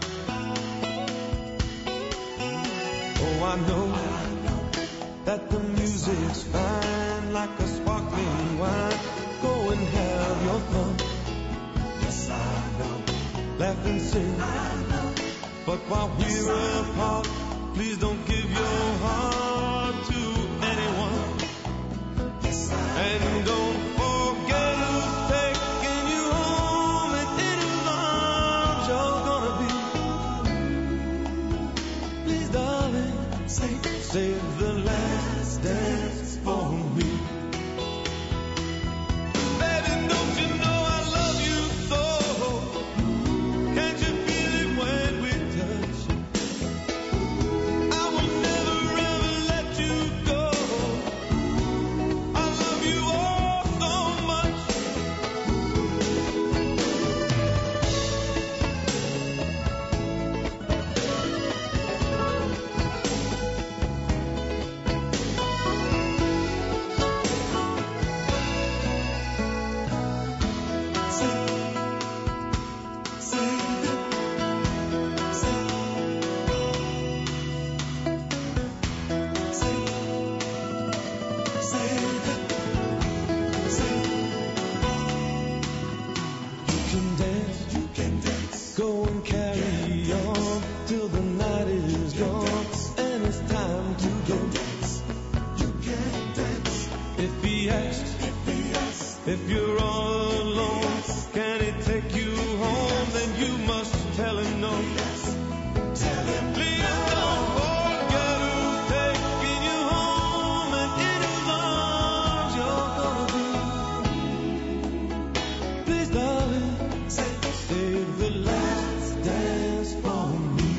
Oh, I know that the music's fine, like a sparkling wine. Go and have your fun. Yes, I know. Laugh and sing. I know. But while we're apart, please don't give your heart to anyone. Yes, I know. And don't forget who's taking you home, and in his arms you're gonna be. Please, darling, save, save the last dance for me. Baby, don't you know I love you so? Can't you feel it when we touch? I will never ever let you go. I love you all so much. You can dance, you can dance. Go and carry on till the night is gone, and it's time to go. You can dance. If he asks, if he asks, if you're all alone, can he take you home? Then you must tell him no. Tell him please don't forget who's taking you home, and in his arms you're gonna be. Please, darling, save the last dance for me.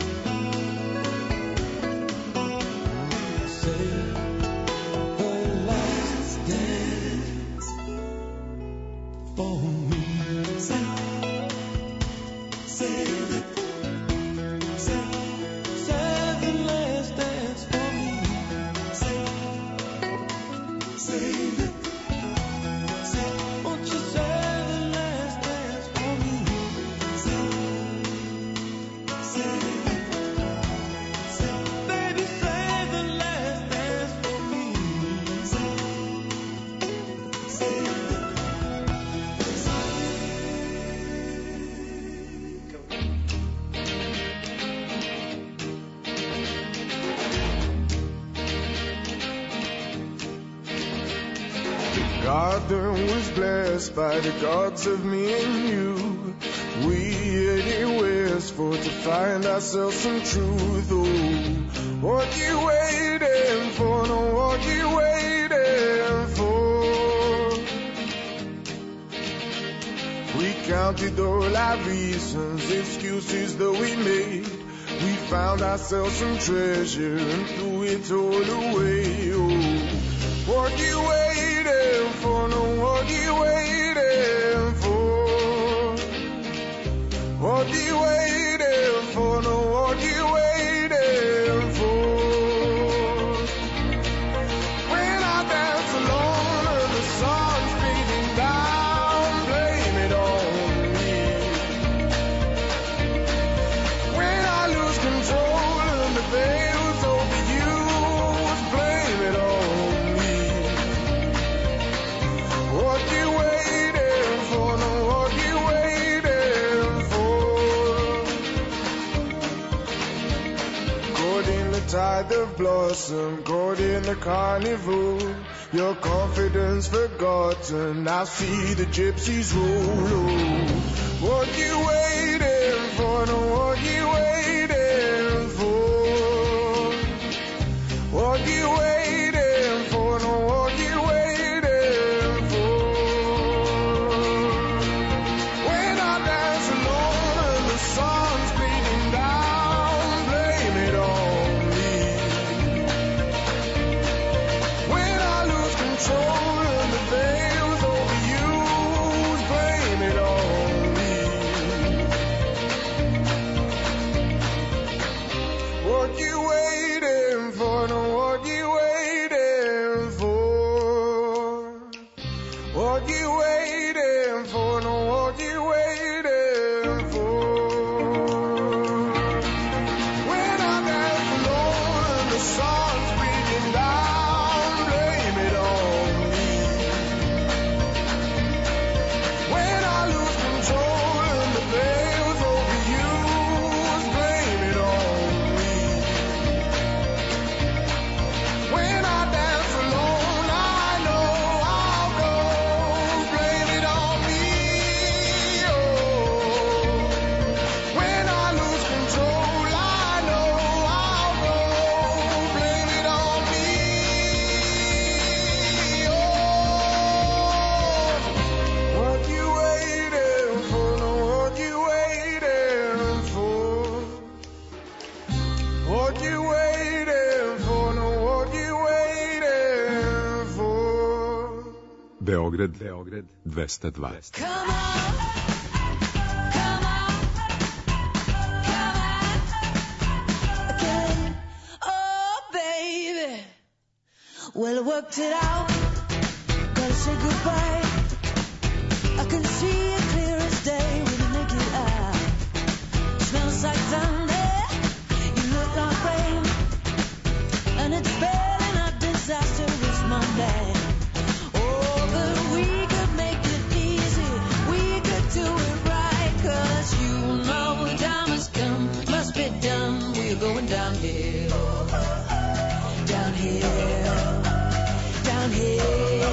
Save the last dance for me. Save, save it. Save, save the last dance for me. Save, save it. Save, won't you save the last dance for me? Save, save it. Save, baby, save the last dance for me. Save, save it. The garden was blessed by the gods of me and you. We anywheres for to find ourselves some truth. Oh, what you waiting for? No, what you waiting for? We counted all our reasons, excuses that we made. We found ourselves some treasure and threw it all away. Oh, what you waiting for? No, what you waiting for? What you waiting for? No, what you waiting for? When I dance alone and the sun's beating down, blame it on me. When I lose control and the veil's overused, blame it on me. What you waiting for? No, what you waiting for? Caught in the tide of blossom, caught in the carnival. Your confidence forgotten, I see the gypsies roll. Oh, what you waiting for? No, what you waiting for? What you waiting for? No, what you waiting for? When I dance alone and the sun's beating down, blame it on me. Beograd, Beograd dvesta dva. Well, I worked it out. Gotta say goodbye. I can see it clear as day with a naked eye. Smells like thunder. You look like rain. And it's spelling out disastrous Monday. Oh, but we could make it easy. We could do it right. Cause you know the time has come. Must be done. We're going downhill. Downhill. Down here,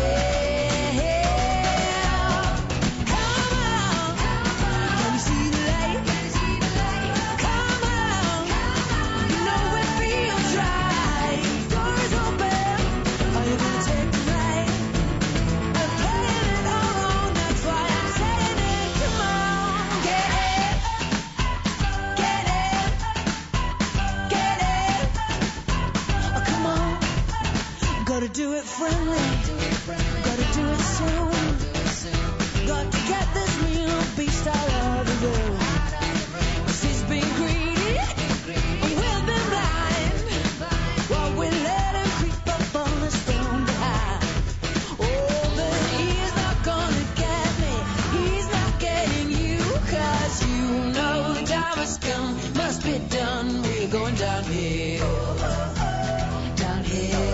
come on, can you see the light? Come on, you know it feels right. Doors open, are you gonna take the night? I'm playing it all wrong, that's why I'm saying it. Come on, get it, get it, get it. Oh, come on. Gotta do it friendly, gotta do it soon. Got to get this real beast out of the room. Cause he's been greedy, and we've been blind. While we let him creep up on us from behind. Oh, but he's not gonna get me, he's not getting you. Cause you know the time has come, must be done. We're going downhill, downhill.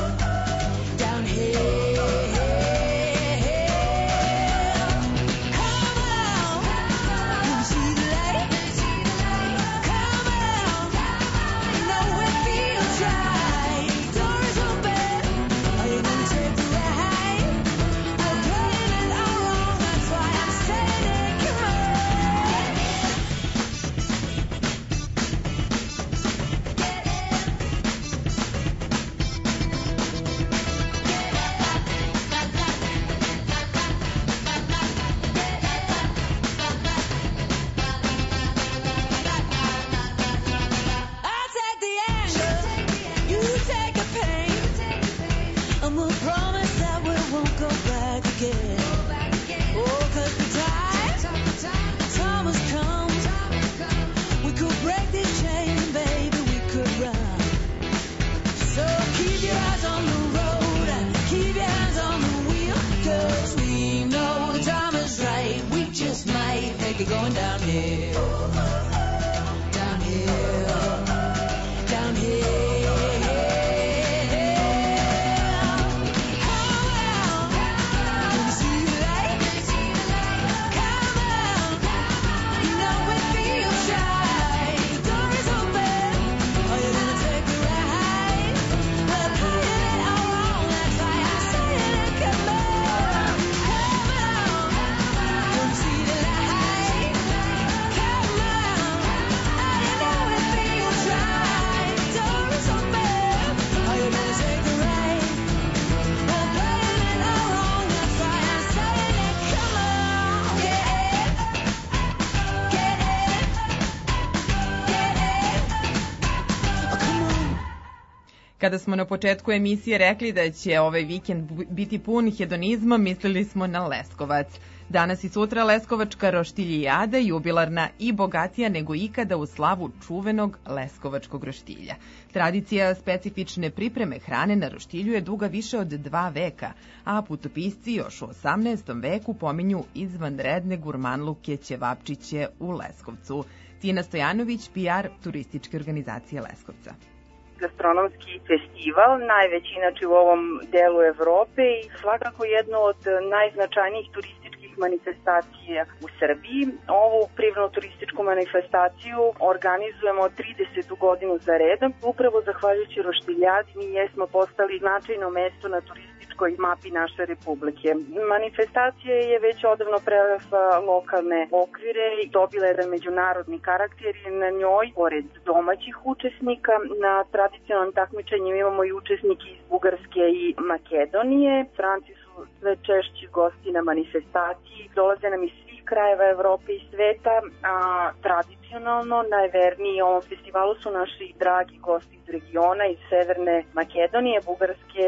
Going downhill, downhill, downhill. Can you see the light? Come on, you know it feels right. The door is open. Are you gonna take the ride? We're playing it all wrong. That's why I'm saying it. Come on, come on. Can you see the light? Kada smo na početku emisije rekli da će ovaj vikend biti pun hedonizma, mislili smo na Leskovac. Danas i sutra Leskovačka roštiljijada jubilarna i bogatija nego ikada u slavu čuvenog leskovačkog roštilja. Tradicija specifične pripreme hrane na roštilju je duga više od dva veka, a putopisci još u osamnaestom veku pominju izvanredne gurmanluke ćevapčiće u Leskovcu. Tina Stojanović, P R turističke organizacije Leskovca. Gastronomski festival, najveći inače u ovom delu Evrope i svakako jedno od najznačajnijih turističkih manifestacija u Srbiji. Ovu privredno-turističku manifestaciju organizujemo tridesetu godinu za redom. Upravo zahvaljujući roštiljadi mi jesmo postali značajno mesto na turističkoj mapi naše republike. Manifestacija je već odavno prerasla lokalne okvire i dobila jedan međunarodni karakter i na njoj, pored domaćih učesnika, na tradicionalnim takmičenjima imamo i učesnike iz Bugarske i Makedonije. Stranci su sve češći gosti na manifestaciji, dolaze nam iz svih krajeva Evrope i sveta, a tradicionalno najverniji ovom festivalu su naši dragi gosti iz regiona, iz Severne Makedonije, Bugarske i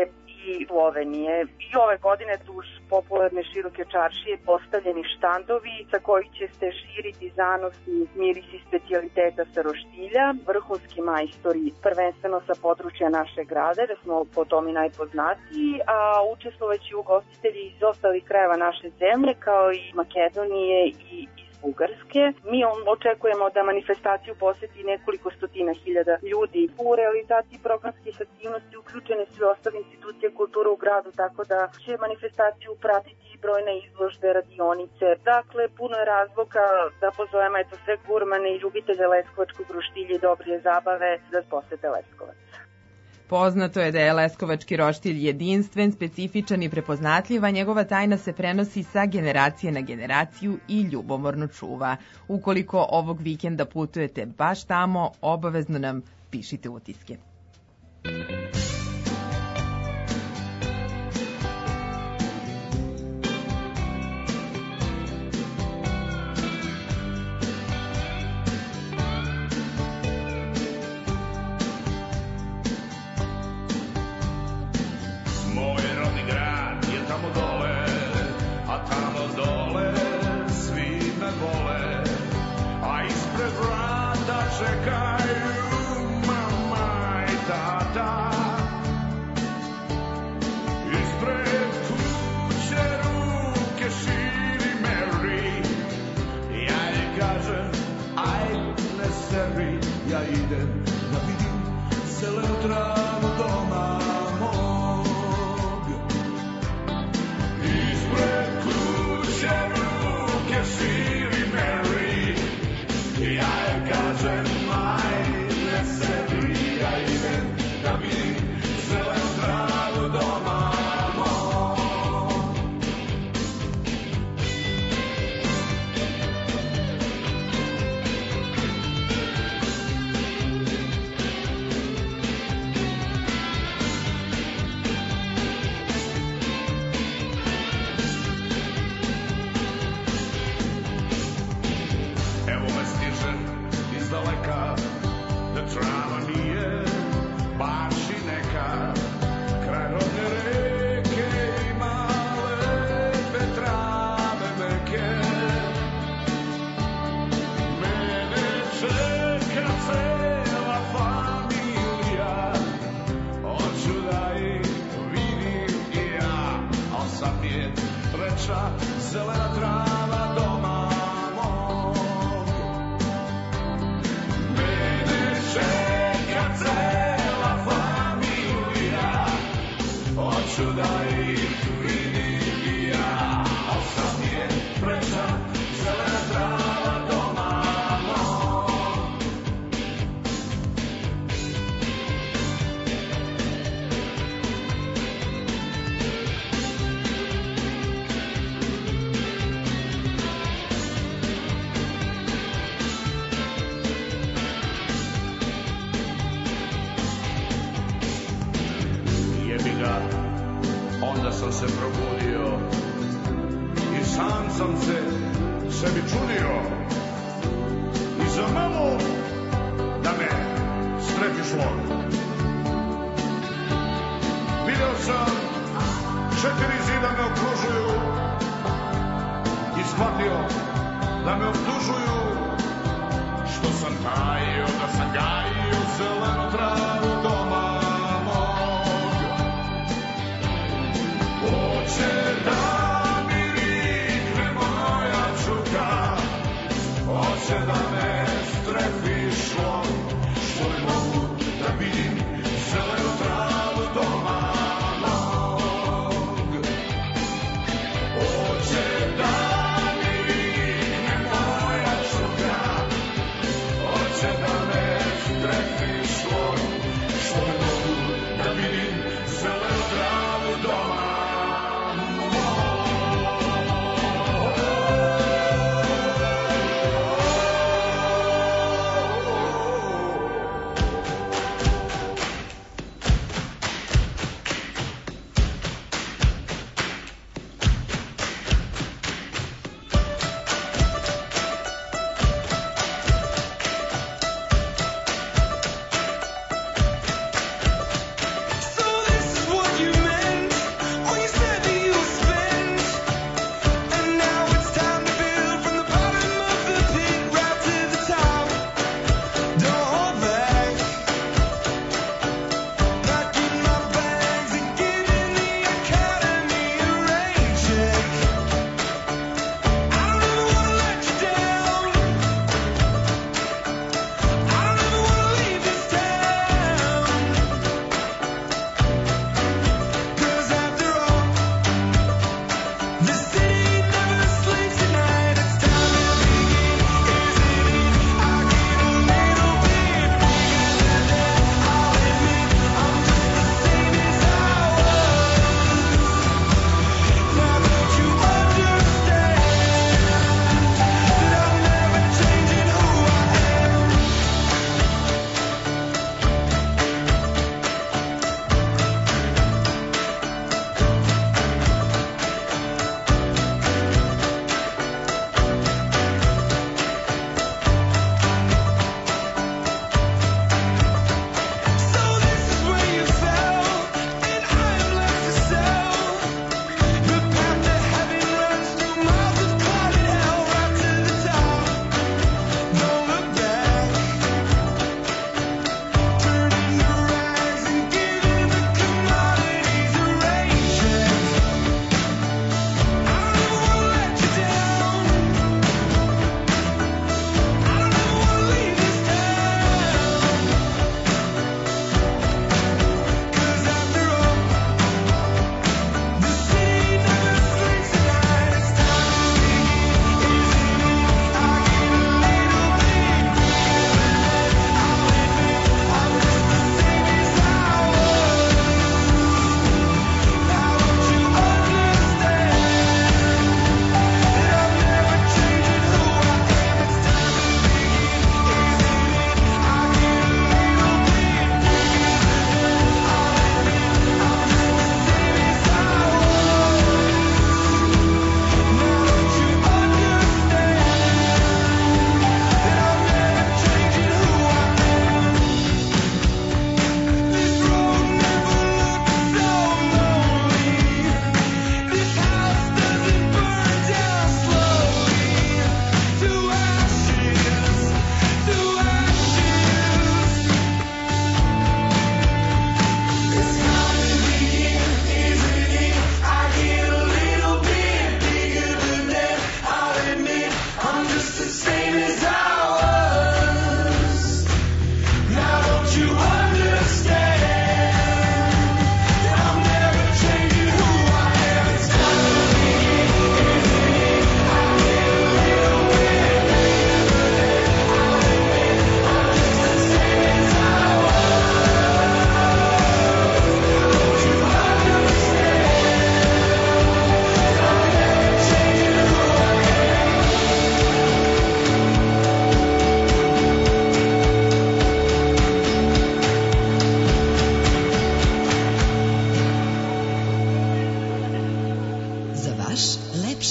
i Slovenije. I ove godine duž popularne široke čaršije postavljeni štandovi sa kojih će se širiti zanosi, mirisi specijaliteta sa roštilja, vrhunski majstori prvenstveno sa područja našeg grada, jer smo po tome najpoznatiji, a učestvovaći ugostitelji iz ostalih krajeva naše zemlje kao i Makedonije i Bugarske. Mi očekujemo da manifestaciju poseti nekoliko stotina hiljada ljudi. U realizaciji programskih aktivnosti uključene sve ostale institucije kulture u gradu, tako da će manifestaciju pratiti i brojne izložbe, radionice. Dakle, puno je razloga da pozovemo eto sve gurmane i ljubitelje leskovačkog roštilja i dobre zabave da posete Leskovac. Poznato je da je leskovački roštilj jedinstven, specifičan i prepoznatljiv, a njegova tajna se prenosi sa generacije na generaciju i ljubomorno čuva. Ukoliko ovog vikenda putujete baš tamo, obavezno nam pišite utiske. Onda sam se probudio i sam sam se sebi čudio i za malo da me strefi šlog. Video sam četiri zida me okružuju i shvatio da me optužuju što sam tajio, da sam gajio zelenu travu doma. Hoće da mi rikne moja čuka, hoće da me strefi šlog, što ne mogu da vidim zelenu travu doma mog. Hoće da mi rikne moja čuka, hoće da me strefi šlog, što ne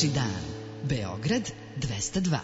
Naši dan. Beograd dvesta dva.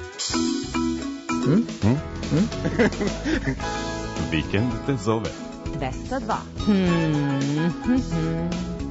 Vikend te zove. dvesta dva. Hmm, hmm, hmm.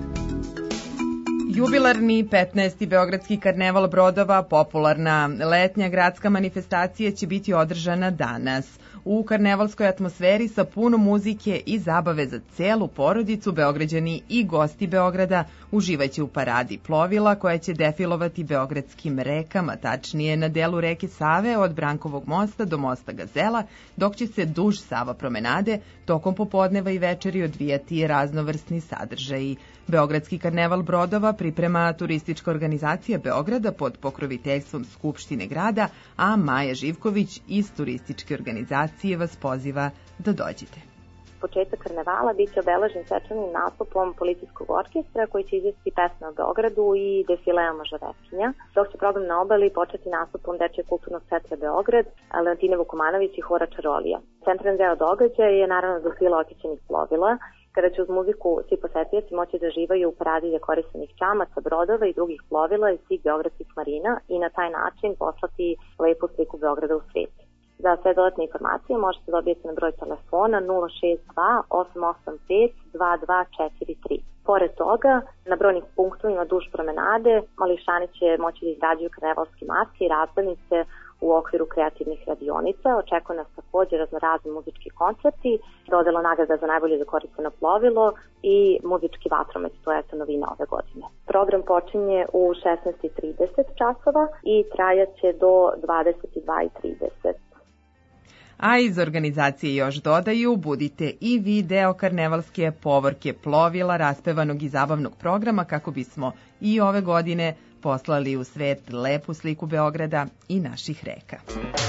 Jubilarni petnaesti Beogradski karneval brodova, popularna letnja gradska manifestacija, će biti održana danas. U karnevalskoj atmosferi sa puno muzike i zabave za celu porodicu, Beograđani i gosti Beograda uživaće u paradi plovila koja će defilovati beogradskim rekama, tačnije na delu reke Save od Brankovog mosta do mosta Gazela, dok će se duž Sava promenade tokom popodneva i večeri odvijati raznovrsni sadržaji. Beogradski karneval brodova priprema turistička organizacija Beograda pod pokroviteljstvom Skupštine grada, a Maja Živković iz turističke organizacije vas poziva da dođete. Početak karnevala biće obeležen svečanim nastupom policijskog orkestra koji će izvesti pesme o Beogradu i defileom Žavetkinja, dok će program na obali početi nastupom Dečijeg kulturnog centra Beograd, Leontine Vukomanović i Hora Čarolija. Centralni deo događaja je naravno defila okićenih plovila, kada će uz muziku svi posetioci moći da živaju u paradi dekorisanih čamaca, brodova i drugih plovila iz svih beogradskih marina i na taj način poslati lepu sliku Beograda u svijet. Za sve dodatne informacije možete dobijeti na broj telefona nula šest dva osam osam pet dva dva četiri tri. Pored toga, na brojnim punktovima duž promenade, mališani će moći da izrađuju karnevalske maske i razglednice u okviru kreativnih radionica. Očekuje nas takođe raznorazni muzički koncerti, dodela nagrada za najbolje dekorisano plovilo i muzički vatromet, to je eto novina ove godine. Program počinje u šesnaest i trideset časova i trajaće do dvadeset dva i trideset. A iz organizacije još dodaju, budite i vi deo karnevalske povorke plovila, raspevanog i zabavnog programa kako bismo i ove godine poslali u svet lepu sliku Beograda i naših reka.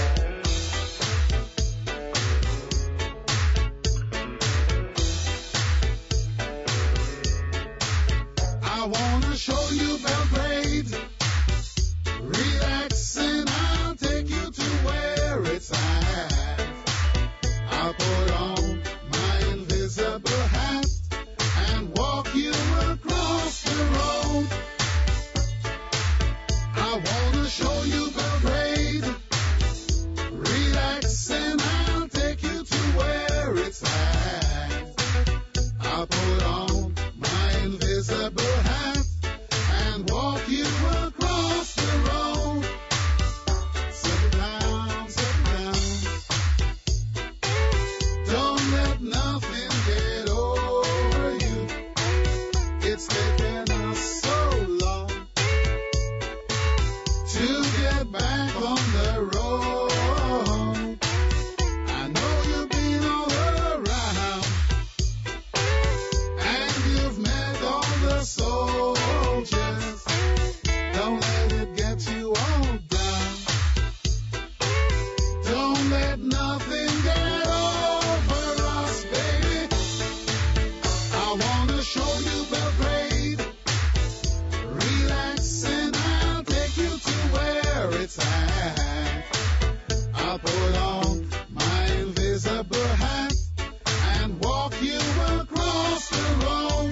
I wanna show you Belgrade. Relax and I'll take you to where it's at. I'll put on my invisible hat and walk you across the road. I wanna show you Belgrade. Relax and I'll take you to where it's at. I'll put on my invisible hat and walk you across the road. Sit down, sit down. Don't let nothing get over you. It's taken us so long to get back on the road. I know you've been all around and you've met all the soldiers. Don't let it get you all down. Don't let nothing get over us, baby. I wanna show you Belgrade. Relax and I'll take you to where it's at. I'll put on my invisible hat and walk you across the road.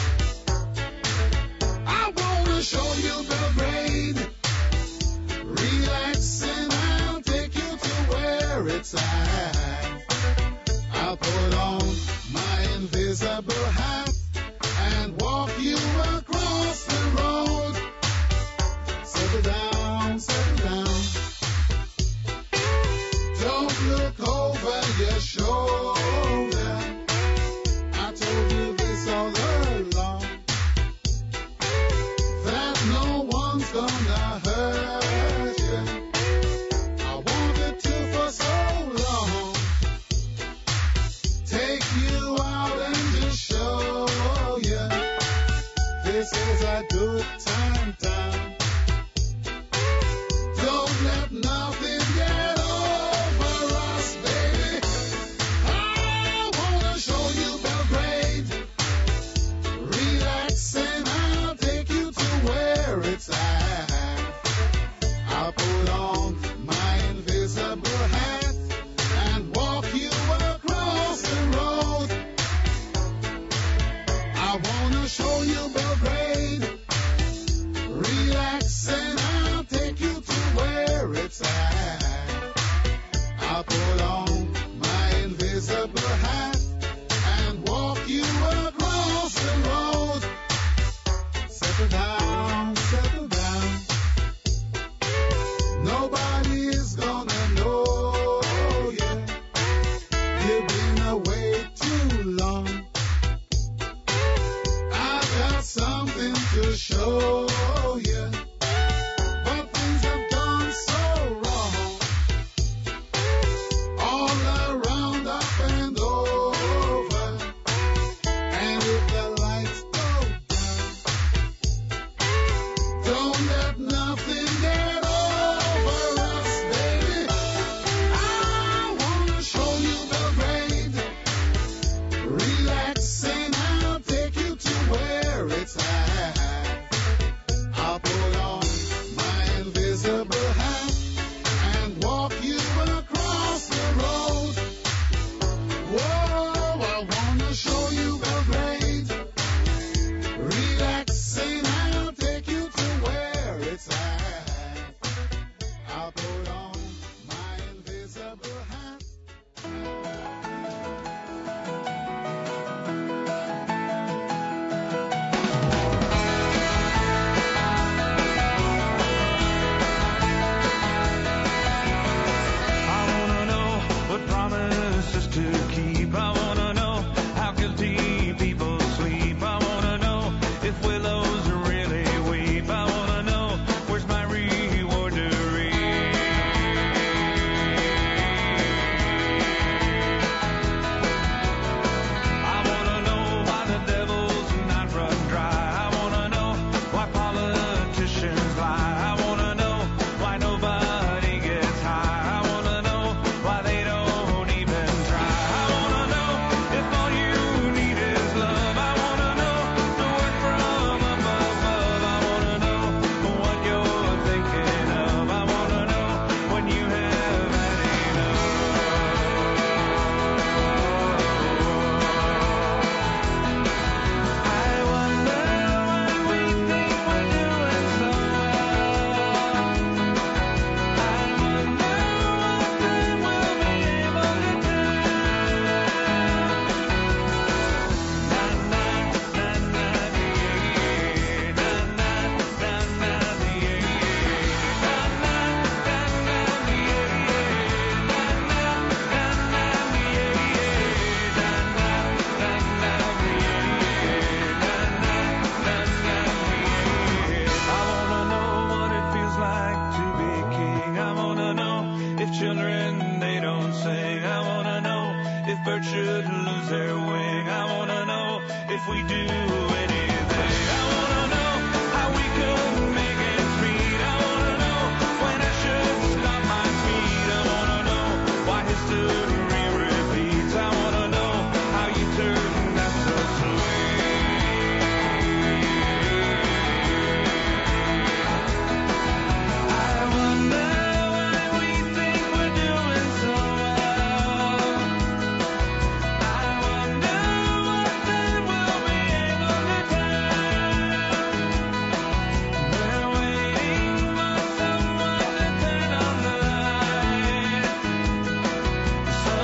I wanna show you Belgrade. Relax and I'll take you to where it's at. I'll put on my invisible hat and walk you across the road. Settle down, settle down. Don't look over your shoulder. I told you this all along, that no one's gonna hurt you. I wanted to for so long, take you out and just show you this is a good time, time. Don't let nothing get over us, baby. I wanna show you Belgrade. Relax and I'll take you to where it's at. I'll put on my invisible hat and walk you across the road. I wanna show you Belgrade. Relax and I'll take you to where it's at. I'll put on my invisible hat and one sing. I wanna know if birds should lose their wing. I wanna know if we do anything. I wanna know how we could make ends meet. I wanna know when I should stop my feet. I wanna know why history repeats. I wanna know how you turned out so sweet. I wonder why we think we're doing so well. I wonder what then we'll be able to tell. We're waiting for someone to turn on the light. So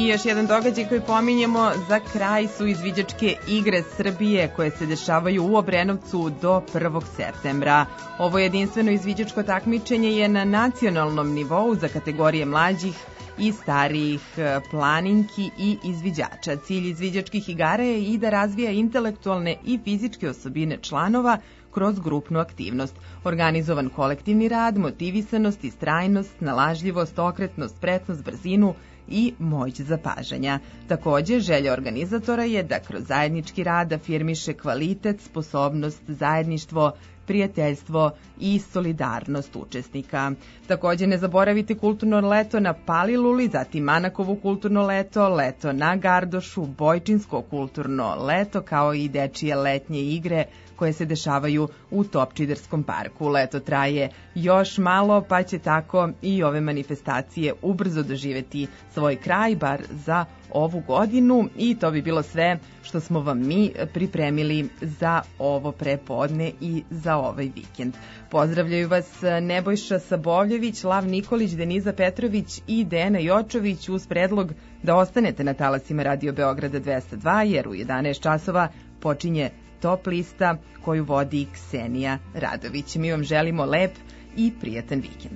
I još jedan događaj koji pominjemo za kraj su izviđačke igre Srbije koje se dešavaju u Obrenovcu do prvog septembra. Ovo jedinstveno izviđačko takmičenje je na nacionalnom nivou za kategorije mlađih i starijih planinki i izviđača. Cilj izviđačkih igara je i da razvija intelektualne i fizičke osobine članova kroz grupnu aktivnost, organizovan kolektivni rad, motivisanost, istrajnost, nalažljivost, okretnost, spretnost, brzinu i moć zapažanja. Takođe, želja organizatora je da kroz zajednički rad afirmiše kvalitet, sposobnost, zajedništvo, prijateljstvo i solidarnost učesnika. Takođe, ne zaboravite kulturno leto na Paliluli, zatim Manakovo kulturno leto, leto na Gardošu, Bojčinsko kulturno leto, kao i dečije letnje igre koje se dešavaju u Topčiderskom parku. Leto traje još malo, pa će tako i ove manifestacije ubrzo doživeti svoj kraj, bar za ovu godinu, i to bi bilo sve što smo vam mi pripremili za ovo prepodne i za ovaj vikend. Pozdravljaju vas Nebojša Sabovljević, Lav Nikolić, Deniza Petrović i Dena Jočović uz predlog da ostanete na talasima Radio Beograda dvesta dva, jer u jedanaest časova počinje Top lista koju vodi Ksenija Radović. Mi vam želimo lep i prijatan vikend.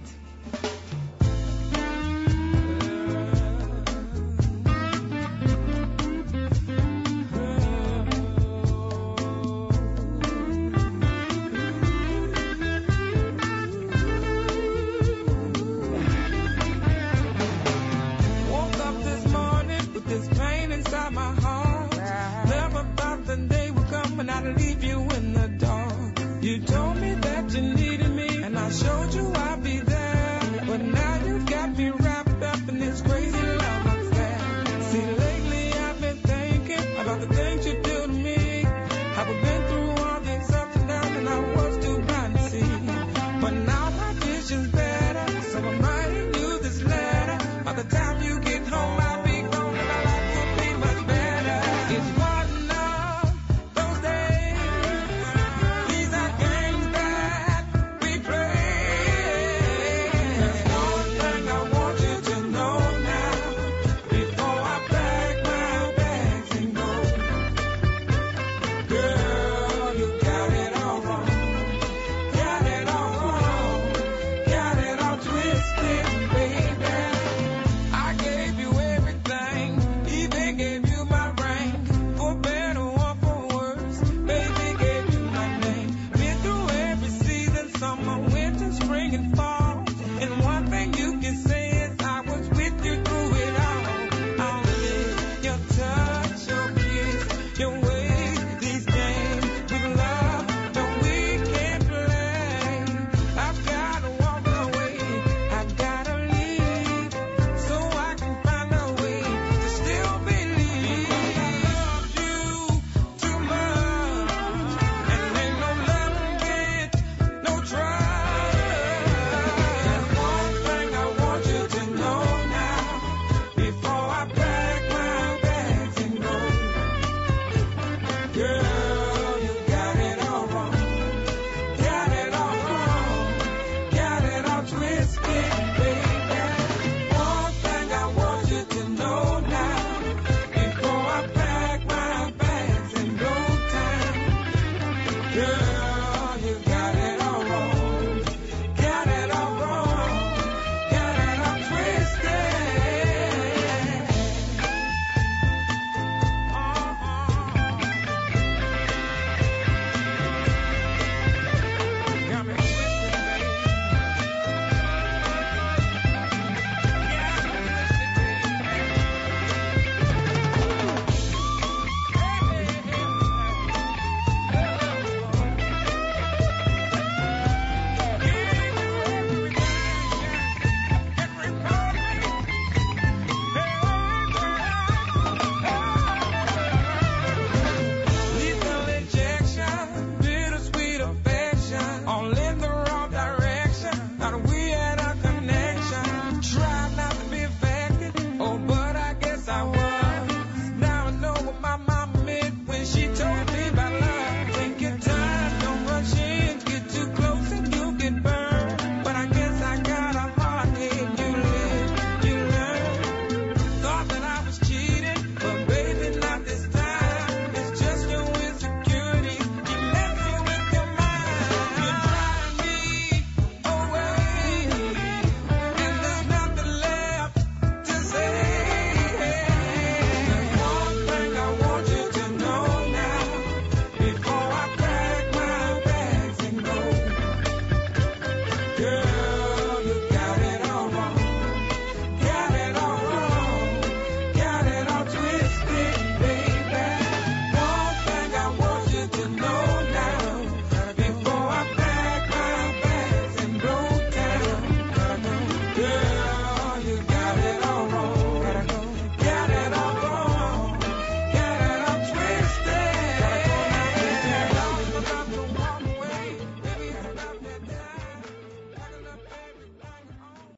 Yeah.